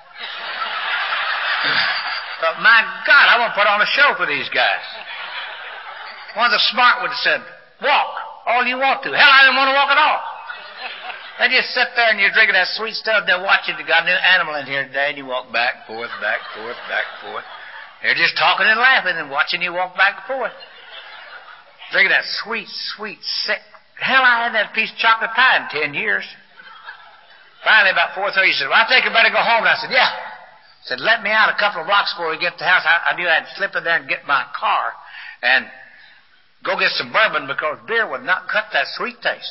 But my God, I want to put on a show for these guys. One of the smart ones said, walk all you want to. Hell, I didn't want to walk at all. They just sit there and you're drinking that sweet stuff. They're watching. They got a new animal in here today, and you walk back, forth, back, forth, back, forth. They're just talking and laughing and watching you walk back and forth. Drinking that sweet, sweet, sick. Hell, I had that piece of chocolate pie in 10 years. Finally, about 4:30, he said, well, I think I better go home. And I said, yeah. He said, let me out a couple of blocks before we get to the house. I knew I'd slip in there and get my car and go get some bourbon because beer would not cut that sweet taste.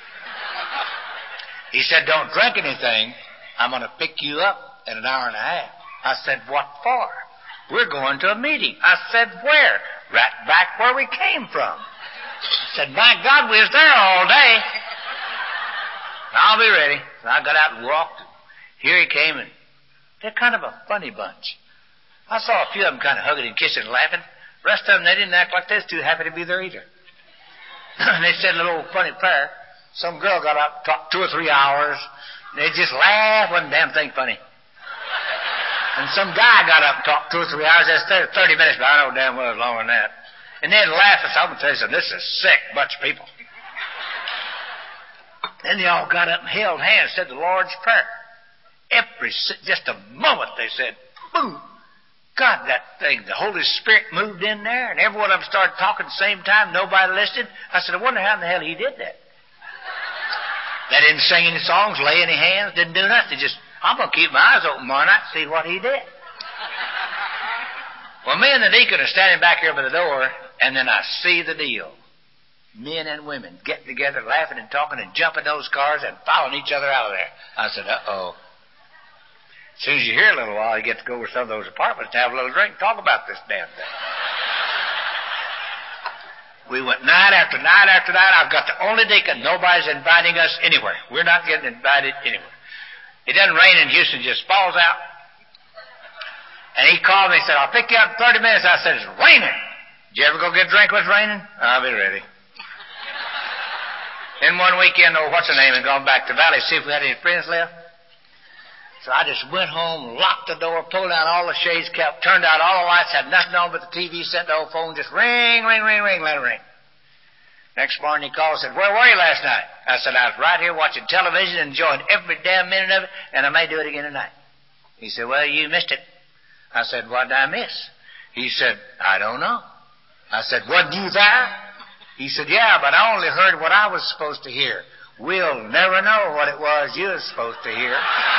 He said, don't drink anything. I'm going to pick you up in an hour and a half. I said, what for? We're going to a meeting. I said, where? Right back where we came from. I said, my God, we was there all day. I'll be ready. So I got out and walked. Here he came, and they're kind of a funny bunch. I saw a few of them kind of hugging and kissing and laughing. The rest of them, they didn't act like they was too happy to be there either. They said a little funny prayer. Some girl got up, talked 2 or 3 hours. They just laughed. Wasn't a damn thing funny. And some guy got up and talked 2 or 3 hours. That's 30 minutes, but I know damn well it was longer than that. And they'd laugh. And I'm going to tell you something. This is a sick bunch of people. Then they all got up and held hands, said the Lord's Prayer. Just a moment, they said, boom. God, that thing, the Holy Spirit moved in there, and every one of them started talking at the same time. Nobody listened. I said, I wonder how in the hell he did that. They didn't sing any songs, lay any hands, didn't do nothing. Just, I'm going to keep my eyes open tomorrow night and see what he did. Well, me and the deacon are standing back here by the door, and then I see the deal. Men and women getting together, laughing and talking and jumping those cars and following each other out of there. I said, uh-oh. As soon as you hear a little while, you get to go over some of those apartments to have a little drink and talk about this damn thing. We went night after night after night. I've got the only deacon. Nobody's inviting us anywhere. We're not getting invited anywhere. It doesn't rain in Houston, it just falls out. And he called me and said, I'll pick you up in 30 minutes. I said, it's raining. Did you ever go get a drink when it's raining? I'll be ready. Then one weekend, what's her name, and gone back to Valley, see if we had any friends left. So I just went home, locked the door, pulled down all the shades, turned out all the lights, had nothing on but the TV set, the old phone, just ring, ring, ring, ring, let it ring. Next morning he called and said, "Where were you last night?" I said, "I was right here watching television, enjoying every damn minute of it, and I may do it again tonight." He said, "Well, you missed it." I said, "What did I miss?" He said, "I don't know." I said, "Wasn't you there?" He said, "Yeah, but I only heard what I was supposed to hear. We'll never know what it was you were supposed to hear."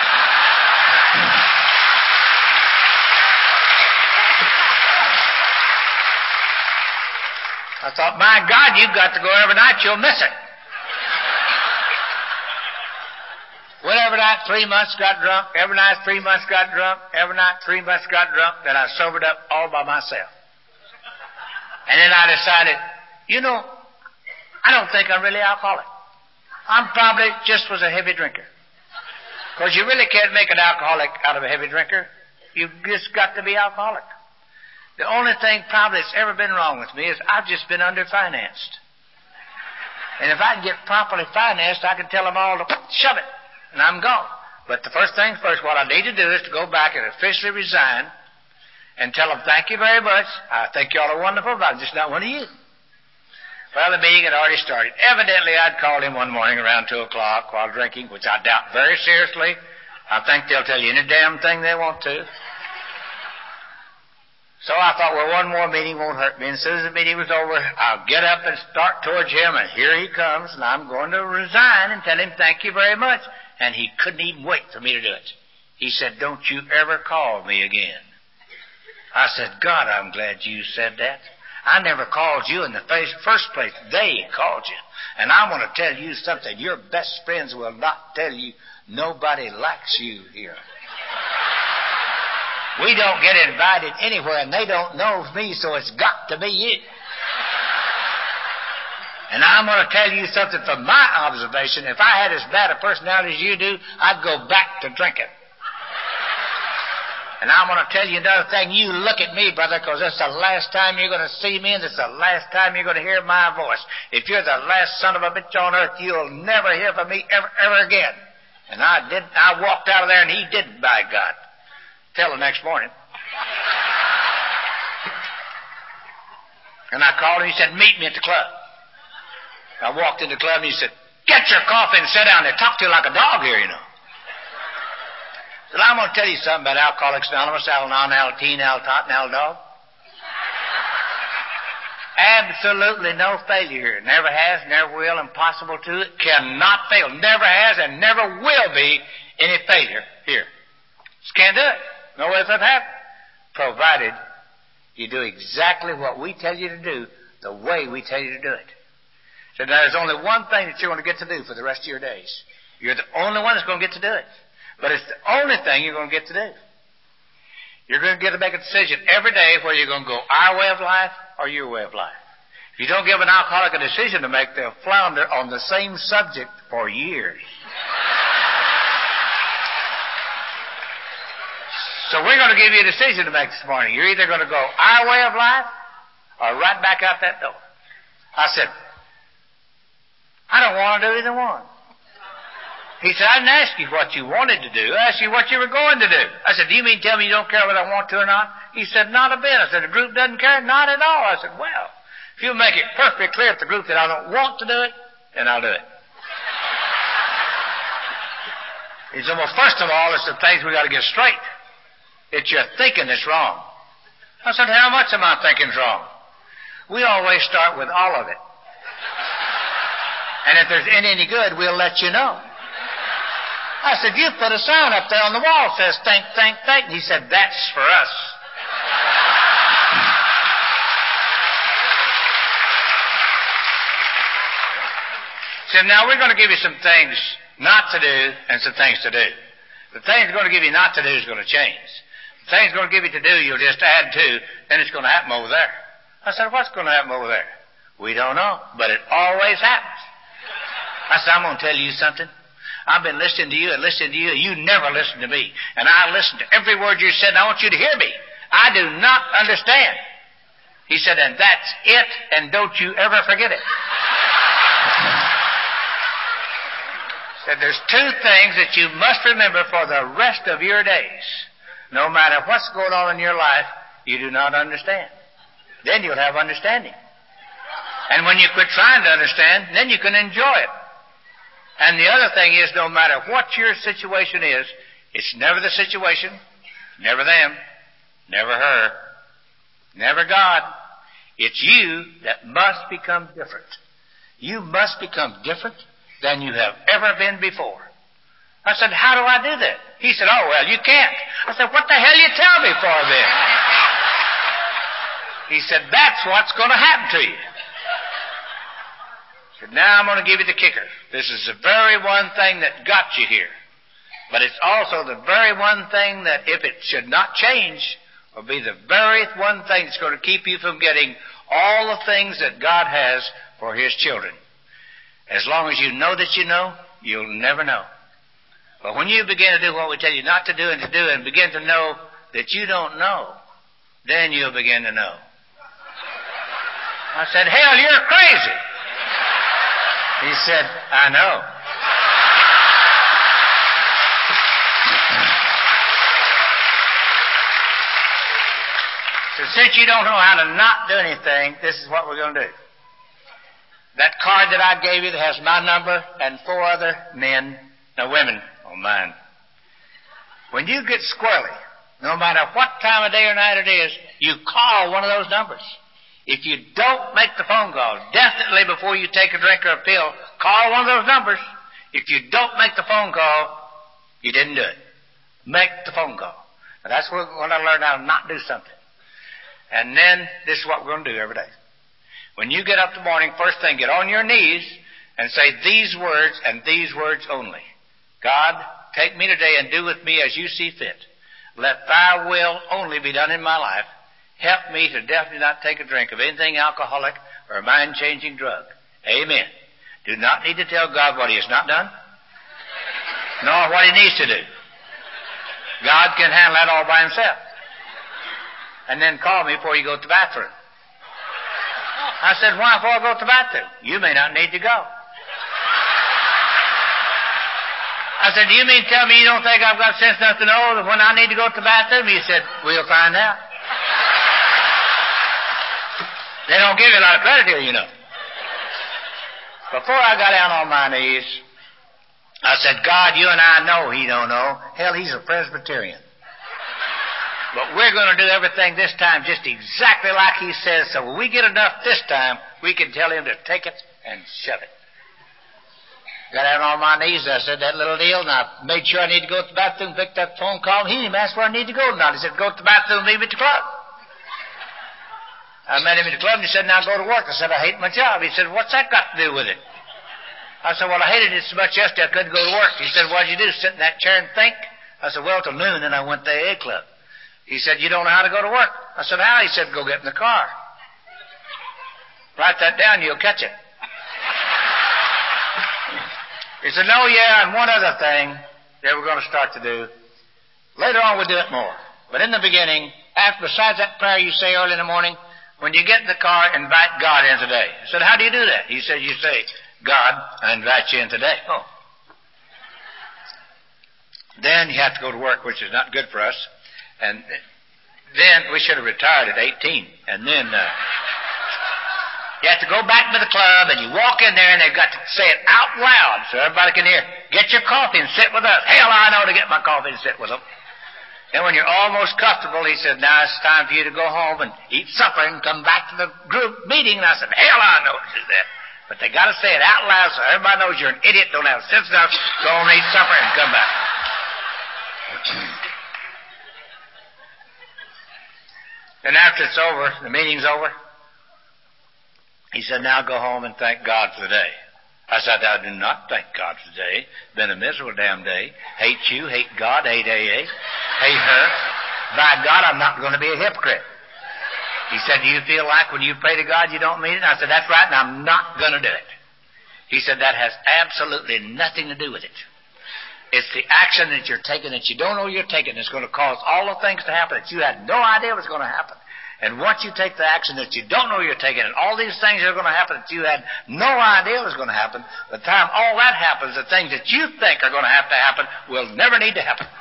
I thought, my God, you've got to go every night, you'll miss it. Went every night 3 months, got drunk. Every night 3 months, got drunk. Every night 3 months, got drunk. Then I sobered up all by myself. And then I decided, I don't think I'm really alcoholic. I'm probably just was a heavy drinker. Because you really can't make an alcoholic out of a heavy drinker. You've just got to be alcoholic. The only thing probably that's ever been wrong with me is I've just been underfinanced. And if I can get properly financed, I can tell them all to shove it, and I'm gone. But the first thing first, what I need to do is to go back and officially resign and tell them, "Thank you very much. I think y'all are wonderful, but I'm just not one of you." Well, the meeting had already started. Evidently, I'd called him one morning around 2 o'clock while drinking, which I doubt very seriously. I think they'll tell you any damn thing they want to. So I thought, well, one more meeting won't hurt me. And as soon as the meeting was over, I'll get up and start towards him, and here he comes, and I'm going to resign and tell him thank you very much. And he couldn't even wait for me to do it. He said, "Don't you ever call me again." I said, "God, I'm glad you said that. I never called you in the first place. They called you. And I want to tell you something. Your best friends will not tell you. Nobody likes you here. We don't get invited anywhere, and they don't know me, so it's got to be you. And I'm going to tell you something from my observation. If I had as bad a personality as you do, I'd go back to drinking. And I'm going to tell you another thing. You look at me, brother, because that's the last time you're going to see me, and it's the last time you're going to hear my voice. If you're the last son of a bitch on earth, you'll never hear from me ever again." And I walked out of there, and he didn't, by God. Till the next morning. And I called him. He said, "Meet me at the club." I walked in the club, and he said, "Get your coffee and sit down. They talk to you like a dog here, you know." I said, "I'm going to tell you something about Alcoholics Anonymous, Al-Anon, Al-Teen, Al-Tot, and Al-Dog. Absolutely no failure here. Never has, never will, impossible to it, cannot fail. Never has and never will be any failure here. Just can't do it. No way for it to happen. Provided you do exactly what we tell you to do, the way we tell you to do it. So there's only one thing that you're going to get to do for the rest of your days. You're the only one that's going to get to do it. But it's the only thing you're going to get to do. You're going to get to make a decision every day whether you're going to go our way of life or your way of life. If you don't give an alcoholic a decision to make, they'll flounder on the same subject for years. So we're going to give you a decision to make this morning. You're either going to go our way of life or right back out that door. I said, "I don't want to do either one." He said, "I didn't ask you what you wanted to do. I asked you what you were going to do." I said, "Do you mean tell me you don't care whether I want to or not?" He said, "Not a bit." I said, "The group doesn't care?" "Not at all." I said, "Well, if you make it perfectly clear to the group that I don't want to do it, then I'll do it." He said, "Well, first of all, it's the things we got to get straight. It's your thinking that's wrong." I said, "How much of my thinking's wrong?" "We always start with all of it. And if there's any good, we'll let you know." I said, "You put a sign up there on the wall that says, think, think, think." He said, "That's for us." He said, "Now we're going to give you some things not to do and some things to do. The things we're going to give you not to do is going to change. The things we're going to give you to do, you'll just add to, then it's going to happen over there." I said, "What's going to happen over there?" "We don't know, but it always happens." I said, "I'm going to tell you something. I've been listening to you and listening to you, and you never listen to me. And I listen to every word you said, and I want you to hear me. I do not understand." He said, "And that's it, and don't you ever forget it." Said there's two things that you must remember for the rest of your days. No matter what's going on in your life, you do not understand. Then you'll have understanding. And when you quit trying to understand, then you can enjoy it. And the other thing is, no matter what your situation is, it's never the situation, never them, never her, never God. It's you that must become different. You must become different than you have ever been before. I said, how do I do that? He said, oh, well, you can't. I said, what the hell you tell me for then? He said, that's what's going to happen to you. I said, now I'm going to give you the kicker. This is the very one thing that got you here. But it's also the very one thing that, if it should not change, will be the very one thing that's going to keep you from getting all the things that God has for His children. As long as you know that you know, you'll never know. But when you begin to do what we tell you not to do and begin to know that you don't know, then you'll begin to know. I said, hell, you're crazy. He said, I know. So since you don't know how to not do anything, this is what we're going to do. That card that I gave you that has my number and 4 other women on mine. When you get squirrely, no matter what time of day or night it is, you call one of those numbers. If you don't make the phone call, definitely before you take a drink or a pill, call one of those numbers. If you don't make the phone call, you didn't do it. Make the phone call. Now that's when I learned how to not do something. And then this is what we're going to do every day. When you get up in the morning, first thing, get on your knees and say these words and these words only. God, take me today and do with me as you see fit. Let thy will only be done in my life. Help me to definitely not take a drink of anything alcoholic or a mind-changing drug. Amen. Do not need to tell God what He has not done, nor what He needs to do. God can handle that all by Himself. And then call me before you go to the bathroom. I said, why before I go to the bathroom? You may not need to go. I said, do you mean tell me you don't think I've got sense enough to know that when I need to go to the bathroom? He said, we'll find out. They don't give you a lot of credit here, you know. Before I got down on my knees, I said, God, you and I know He don't know. Hell, He's a Presbyterian. But we're going to do everything this time just exactly like He says. So when we get enough this time, we can tell Him to take it and shove it. Got down on my knees. I said that little deal, and I made sure I need to go to the bathroom, picked up the phone, called. He didn't even ask where I need to go tonight. He said, go to the bathroom, leave me at the club. I met him at the club, and he said, now go to work. I said, I hate my job. He said, what's that got to do with it? I said, well, I hated it so much yesterday I couldn't go to work. He said, what'd you do, sit in that chair and think? I said, well, till noon, then I went to the AA club. He said, you don't know how to go to work. I said, how? He said, go get in the car. Write that down, you'll catch it. He said, no, yeah, and one other thing that we're going to start to do. Later on, we'll do it more. But in the beginning, besides that prayer you say early in the morning, when you get in the car, invite God in today. I said, how do you do that? He said, you say, God, I invite you in today. Oh. Then you have to go to work, which is not good for us. And then we should have retired at 18. And then you have to go back to the club, and you walk in there, and they've got to say it out loud so everybody can hear. Get your coffee and sit with us. Hell, I know to get my coffee and sit with them. Then when you're almost comfortable, he said, now it's time for you to go home and eat supper and come back to the group meeting. And I said, hell, I know to do that. But they got to say it out loud so everybody knows you're an idiot, don't have sense enough, go home and eat supper and come back. And after it's over, the meeting's over, he said, now go home and thank God for the day. I said, I do not thank God for the day. It's been a miserable damn day. Hate you, hate God, hate AA, hate her. By God, I'm not going to be a hypocrite. He said, do you feel like when you pray to God you don't mean it? I said, that's right, and I'm not going to do it. He said, that has absolutely nothing to do with it. It's the action that you're taking that you don't know you're taking that's going to cause all the things to happen that you had no idea was going to happen. And once you take the action that you don't know you're taking, and all these things are going to happen that you had no idea was going to happen, by the time all that happens, the things that you think are going to happen will never need to happen.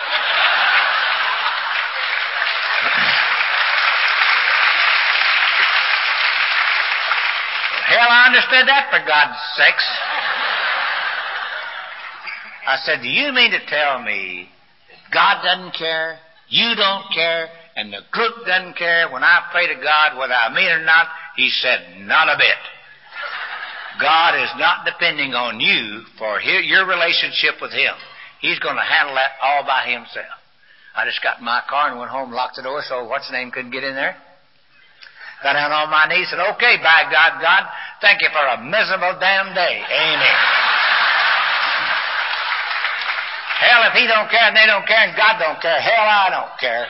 Hell, I understood that, for God's sakes. I said, do you mean to tell me that God doesn't care, you don't care, and the group doesn't care when I pray to God whether I mean it or not? He said, not a bit. God is not depending on you for your relationship with Him. He's going to handle that all by Himself. I just got in my car and went home and locked the door so what's-his-name couldn't get in there. Got down on my knees and said, okay, by God, thank you for a miserable damn day. Amen. Hell, if He don't care and they don't care and God don't care, hell, I don't care.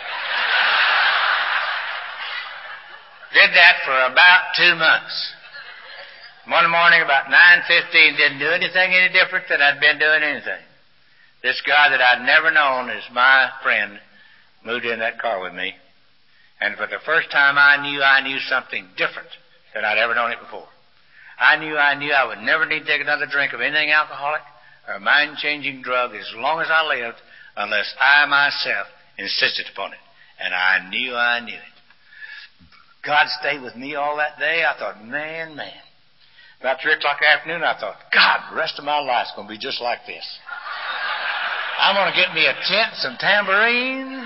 Did that for about 2 months. One morning about 9:15, didn't do anything any different than I'd been doing anything. This guy that I'd never known as my friend moved in that car with me. And for the first time I knew something different than I'd ever known it before. I knew I would never need to take another drink of anything alcoholic or a mind-changing drug as long as I lived unless I myself insisted upon it. And I knew it. God stayed with me all that day. I thought, man. About 3 o'clock in the afternoon, I thought, God, the rest of my life's going to be just like this. I'm going to get me a tent, some tambourines.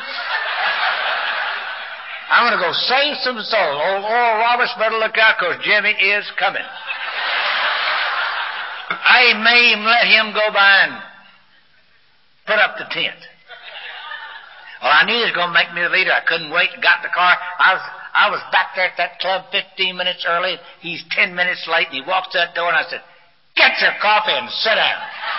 I'm going to go save some souls. Old Oral Roberts better look out because Jimmy is coming. I may even let him go by and put up the tent. Well, I knew he was going to make me the leader. I couldn't wait. Got in the car. I was back there at that club 15 minutes early. He's 10 minutes late, and he walks to that door, and I said, get your coffee and sit down.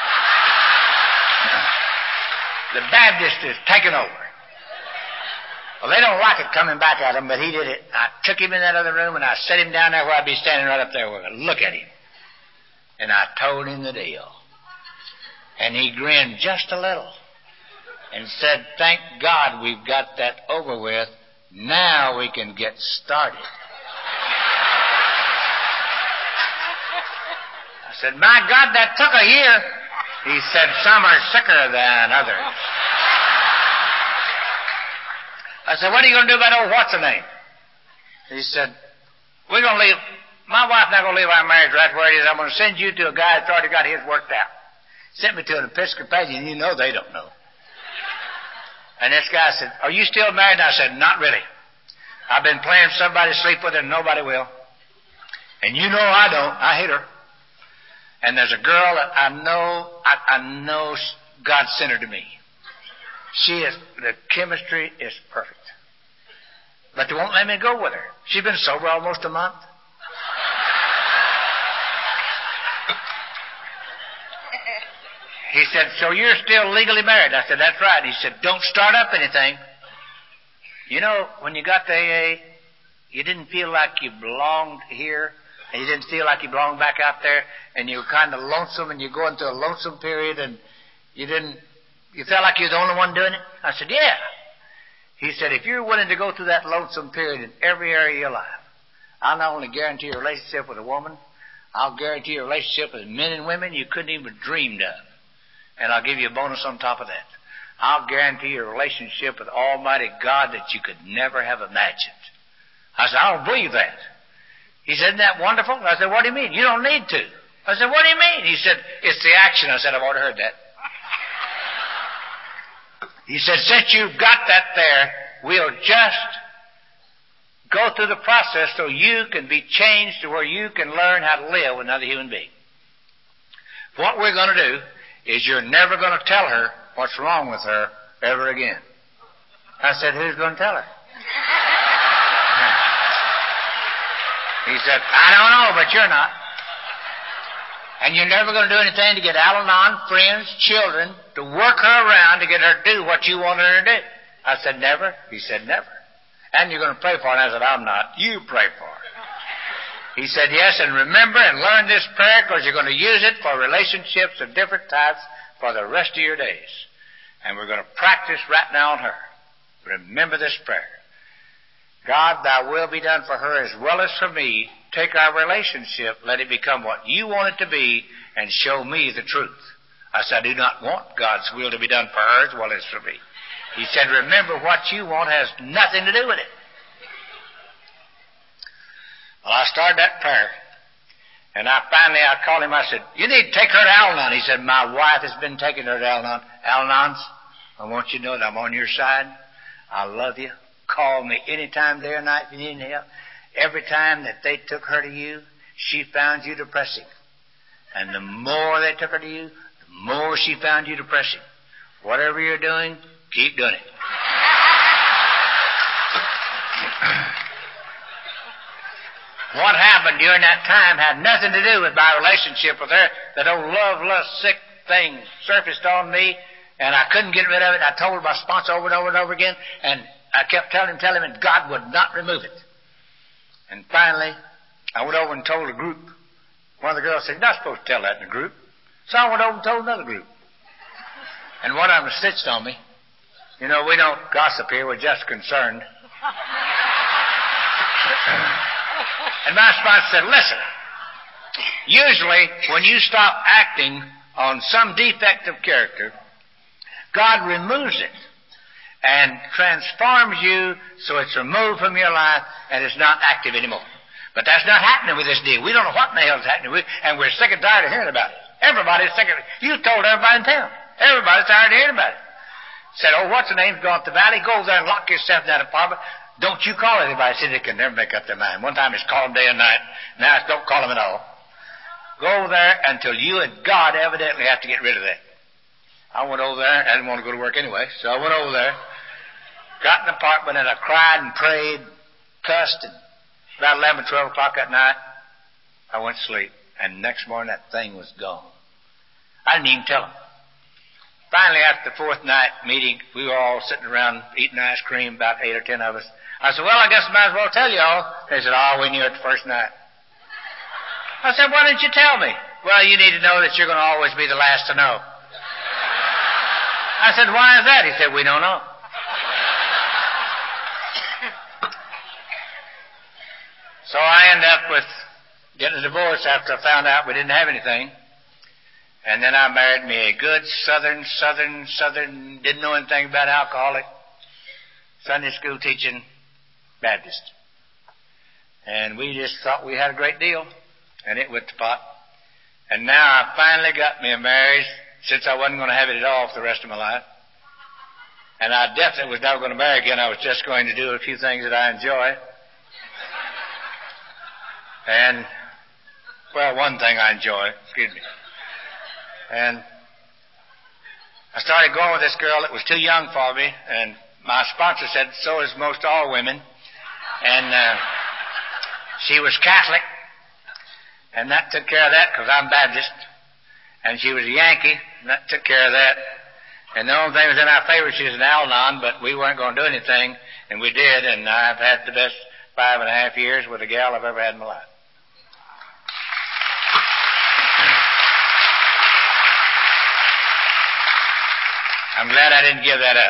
The Baptist is taking over. Well, they don't like it coming back at him, but he did it. I took him in that other room, and I set him down there where I'd be standing right up there with him. Look at him. And I told him the deal. And he grinned just a little and said, thank God we've got that over with. Now we can get started. I said, my God, that took a year. He said, some are sicker than others. I said, what are you going to do about old what's-her-name? He said, we're going to leave. My wife and I are going to leave our marriage right where it is. I'm going to send you to a guy that's already got his worked out. Sent me to an Episcopalian. You know they don't know. And this guy said, are you still married? And I said, not really. I've been playing somebody to sleep with her and nobody will. And you know I don't. I hate her. And there's a girl that I know God sent her to me. The chemistry is perfect. But they won't let me go with her. She's been sober almost a month. He said, so you're still legally married? I said, that's right. He said, don't start up anything. You know, when you got to AA, you didn't feel like you belonged here, and you didn't feel like you belonged back out there, and you were kind of lonesome, and you're going through a lonesome period, and you felt like you were the only one doing it? I said, yeah. He said, if you're willing to go through that lonesome period in every area of your life, I'll not only guarantee your relationship with a woman, I'll guarantee your relationship with men and women you couldn't even have dreamed of. And I'll give you a bonus on top of that. I'll guarantee your relationship with Almighty God that you could never have imagined. I said, I don't believe that. He said, isn't that wonderful? I said, what do you mean? You don't need to. I said, what do you mean? He said, it's the action. I said, I've already heard that. He said, since you've got that there, we'll just go through the process so you can be changed to where you can learn how to live with another human being. What we're going to do is you're never going to tell her what's wrong with her ever again. I said, who's going to tell her? He said, I don't know, but you're not. And you're never going to do anything to get Al-Anon, friends, children, to work her around to get her to do what you want her to do. I said, never? He said, never. And you're going to pray for her. And I said, I'm not. You pray for her. He said, yes, and remember and learn this prayer because you're going to use it for relationships of different types for the rest of your days. And we're going to practice right now on her. Remember this prayer. God, thy will be done for her as well as for me. Take our relationship, let it become what you want it to be, and show me the truth. I said, I do not want God's will to be done for her as well as for me. He said, remember, what you want has nothing to do with it. Well, I started that prayer. And I called him. I said, you need to take her to Al-Anon. He said, my wife has been taking her to Al-Anon. Al-Anons, I want you to know that I'm on your side. I love you. Call me anytime, day or night, if you need any help. Every time that they took her to you, she found you depressing. And the more they took her to you, the more she found you depressing. Whatever you're doing, keep doing it. What happened during that time had nothing to do with my relationship with her. That old love, lust, sick thing surfaced on me, and I couldn't get rid of it. I told my sponsor over and over and over again, and I kept telling him, and God would not remove it. And finally, I went over and told a group. One of the girls said, you're not supposed to tell that in a group. So I went over and told another group. And one of them snitched on me. You know, we don't gossip here. We're just concerned. And my sponsor said, listen, usually when you stop acting on some defect of character, God removes it and transforms you so it's removed from your life and it's not active anymore. But that's not happening with this deal. We don't know what in the hell is happening with it, and we're sick and tired of hearing about it. Everybody's sick of it. You told everybody in town. Everybody's tired of hearing about it. Said, oh, what's the name's gone up the valley? Go over there and lock yourself in that apartment. Don't you call anybody. See, they can never make up their mind. One time it's call them day and night. Now it's don't call them at all. Go over there until you and God evidently have to get rid of that. I went over there. I didn't want to go to work anyway, so I went over there, got in the apartment, and I cried and prayed, cussed, and about 11, 12 o'clock that night, I went to sleep. And next morning, that thing was gone. I didn't even tell them. Finally, after the fourth night meeting, we were all sitting around eating ice cream, about 8 or 10 of us. I said, well, I guess I might as well tell you all. They said, oh, we knew it the first night. I said, why didn't you tell me? Well, you need to know that you're going to always be the last to know. I said, why is that? He said, we don't know. So I ended up with getting a divorce after I found out we didn't have anything. And then I married me a good southern, didn't know anything about alcoholic, Sunday school teaching Baptist. And we just thought we had a great deal, and it went to pot. And now I finally got me a marriage, since I wasn't going to have it at all for the rest of my life. And I definitely was never going to marry again. I was just going to do a few things that I enjoy. And, well, one thing I enjoy, excuse me. And I started going with this girl that was too young for me, and my sponsor said, so is most all women. And she was Catholic, and that took care of that because I'm Baptist. And she was a Yankee, and that took care of that. And the only thing that was in our favor, she was an Al-Anon, but we weren't going to do anything, and we did, and I've had the best 5.5 years with a gal I've ever had in my life. I'm glad I didn't give that up.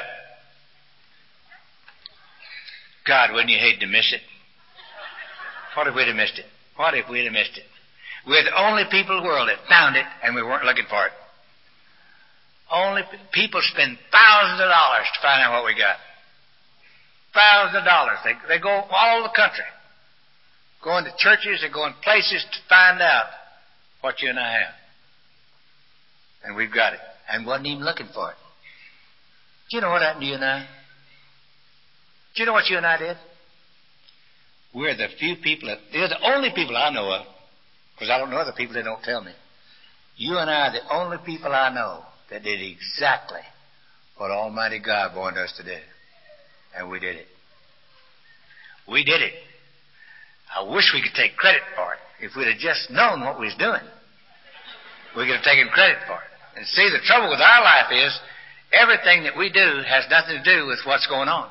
God, wouldn't you hate to miss it? What if we'd have missed it? What if we'd have missed it? We're the only people in the world that found it, and we weren't looking for it. Only people spend thousands of dollars to find out what we got. Thousands of dollars. They go all over the country, going to churches and going places to find out what you and I have. And we've got it, and wasn't even looking for it. Do you know what happened to you and I? Do you know what you and I did? We're the few people they're the only people I know of, because I don't know other people that don't tell me. You and I are the only people I know that did exactly what Almighty God wanted us to do. And we did it. We did it. I wish we could take credit for it. If we'd have just known what we was doing, we could have taken credit for it. And see, the trouble with our life is, everything that we do has nothing to do with what's going on.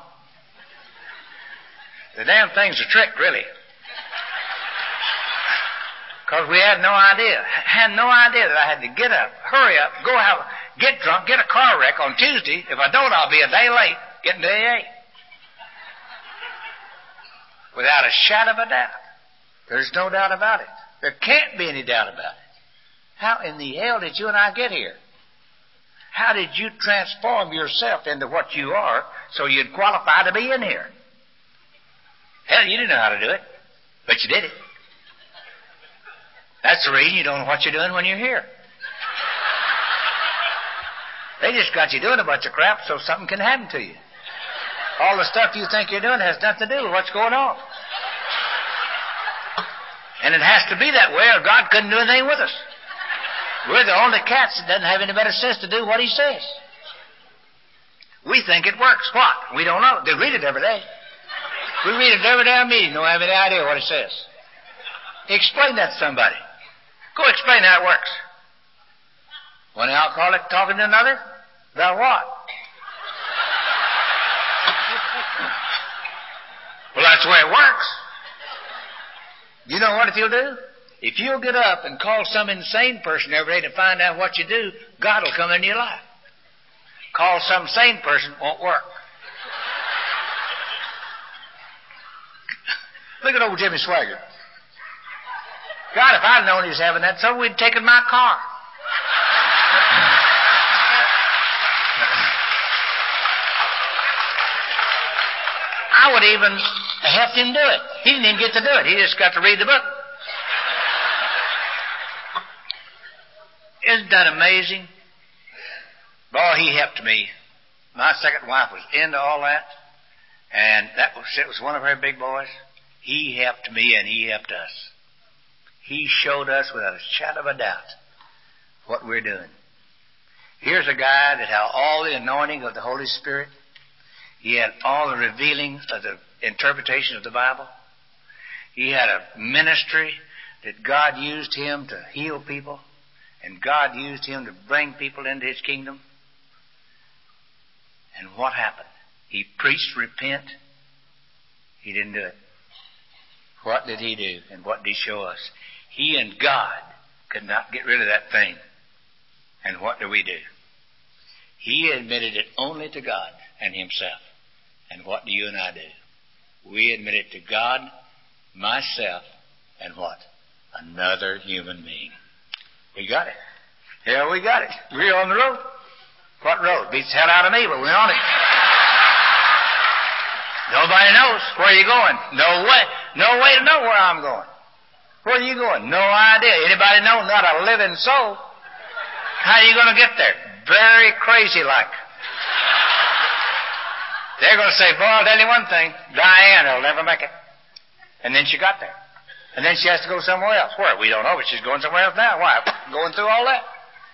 The damn thing's a trick, really. Because we had no idea. Had no idea that I had to get up, hurry up, go out, get drunk, get a car wreck on Tuesday. If I don't, I'll be a day late getting to AA. Without a shadow of a doubt. There's no doubt about it. There can't be any doubt about it. How in the hell did you and I get here? How did you transform yourself into what you are so you'd qualify to be in here? Hell, you didn't know how to do it, but you did it. That's the reason you don't know what you're doing when you're here. They just got you doing a bunch of crap so something can happen to you. All the stuff you think you're doing has nothing to do with what's going on. And it has to be that way or God couldn't do anything with us. We're the only cats that doesn't have any better sense to do what He says. We think it works. What? We don't know. They read it every day. We read it every damn meeting. Don't have any idea what it says. Explain that to somebody. Go explain how it works. One alcoholic talking to another? About what? Well, that's the way it works. You know what you'll do? If you'll get up and call some insane person every day to find out what you do, God will come into your life. Call some sane person, won't work. Look at old Jimmy Swaggart. God, if I'd known he was having that trouble, we'd taken my car. I would even have helped him do it. He didn't even get to do it. He just got to read the book. Isn't that amazing? Boy, he helped me. My second wife was into all that. And it was one of her big boys. He helped me and he helped us. He showed us without a shadow of a doubt what we're doing. Here's a guy that had all the anointing of the Holy Spirit. He had all the revealing of the interpretation of the Bible. He had a ministry that God used him to heal people. And God used him to bring people into His kingdom. And what happened? He preached repent. He didn't do it. What did he do? And what did he show us? He and God could not get rid of that thing. And what do? He admitted it only to God and himself. And what do you and I do? We admit it to God, myself, and what? Another human being. We got it. Yeah, we got it. We're on the road. What road? Beats the hell out of me, but we're on it. Nobody knows where you're going. No way to know where I'm going. Where are you going? No idea. Anybody know? Not a living soul. How are you going to get there? Very crazy like. They're going to say, boy, I'll tell you one thing. Diane will never make it. And then she got there. And then she has to go somewhere else. Where? We don't know, but she's going somewhere else now. Why? Going through all that.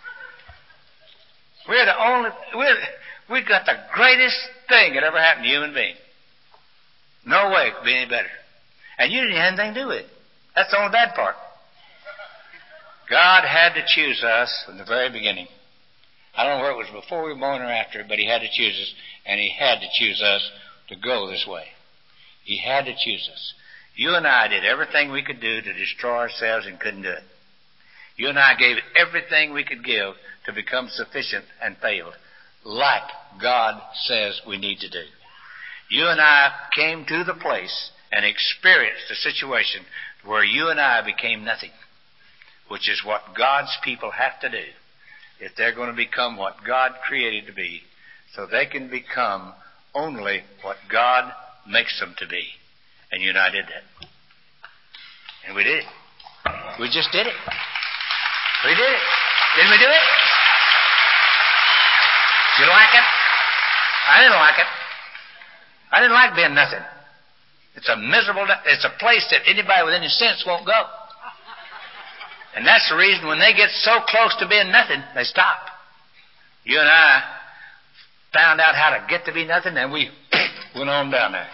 We've got the greatest thing that ever happened to a human being. No way it could be any better. And you didn't have anything to do with it. That's the only bad part. God had to choose us from the very beginning. I don't know whether it was before we were born or after, but He had to choose us, and He had to choose us to go this way. He had to choose us. You and I did everything we could do to destroy ourselves and couldn't do it. You and I gave everything we could give to become sufficient and failed, like God says we need to do. You and I came to the place and experienced a situation where you and I became nothing, which is what God's people have to do if they're going to become what God created to be, so they can become only what God makes them to be. And you and I did that. And we did it. We just did it. We did it. Didn't we do it? Did you like it? I didn't like it. I didn't like being nothing. It's a place that anybody with any sense won't go. And that's the reason when they get so close to being nothing, they stop. You and I found out how to get to be nothing, and we went on down there.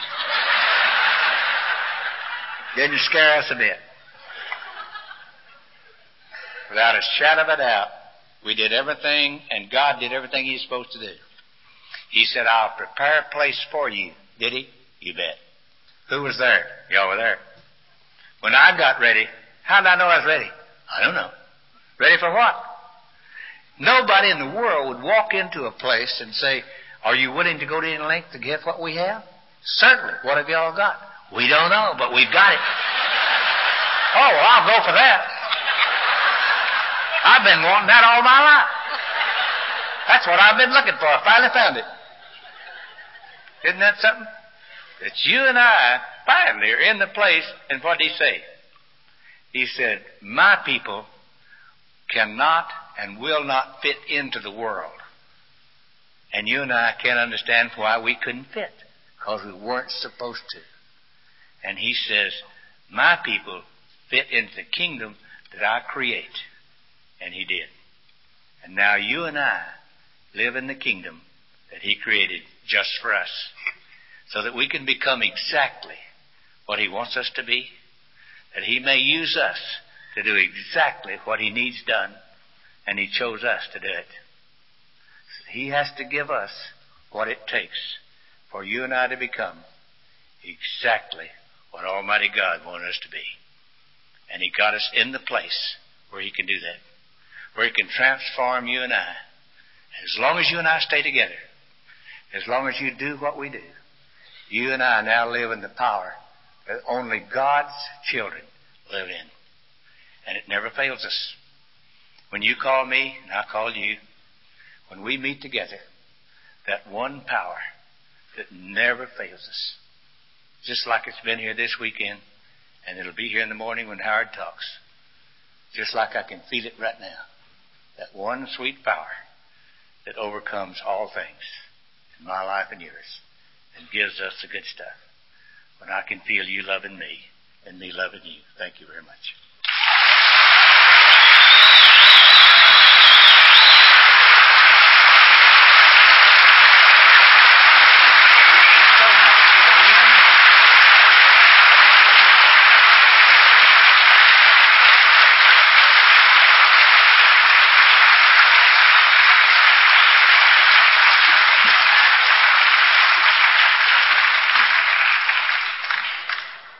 Didn't scare us a bit. Without a shadow of a doubt, we did everything, and God did everything He's supposed to do. He said, I'll prepare a place for you. Did He? You bet. Who was there? Y'all were there. When I got ready, how did I know I was ready? I don't know. Ready for what? Nobody in the world would walk into a place and say, are you willing to go to any length to get what we have? Certainly. What have y'all got? We don't know, but we've got it. Oh, well, I'll go for that. I've been wanting that all my life. That's what I've been looking for. I finally found it. Isn't that something? That you and I finally are in the place. And what did he say? He said, my people cannot and will not fit into the world. And you and I can't understand why we couldn't fit. Because we weren't supposed to. And he says, my people fit into the kingdom that I create. And he did. And now you and I live in the kingdom that he created just for us. So that we can become exactly what he wants us to be. That he may use us to do exactly what he needs done. And he chose us to do it. So he has to give us what it takes for you and I to become exactly what Almighty God wanted us to be. And he got us in the place where he can do that. Where he can transform you and I. As long as you and I stay together, as long as you do what we do, you and I now live in the power that only God's children live in. And it never fails us. When you call me and I call you, when we meet together, that one power that never fails us. Just like it's been here this weekend, and it'll be here in the morning when Howard talks. Just like I can feel it right now. That one sweet power that overcomes all things in my life and yours and gives us the good stuff. When I can feel you loving me and me loving you. Thank you very much.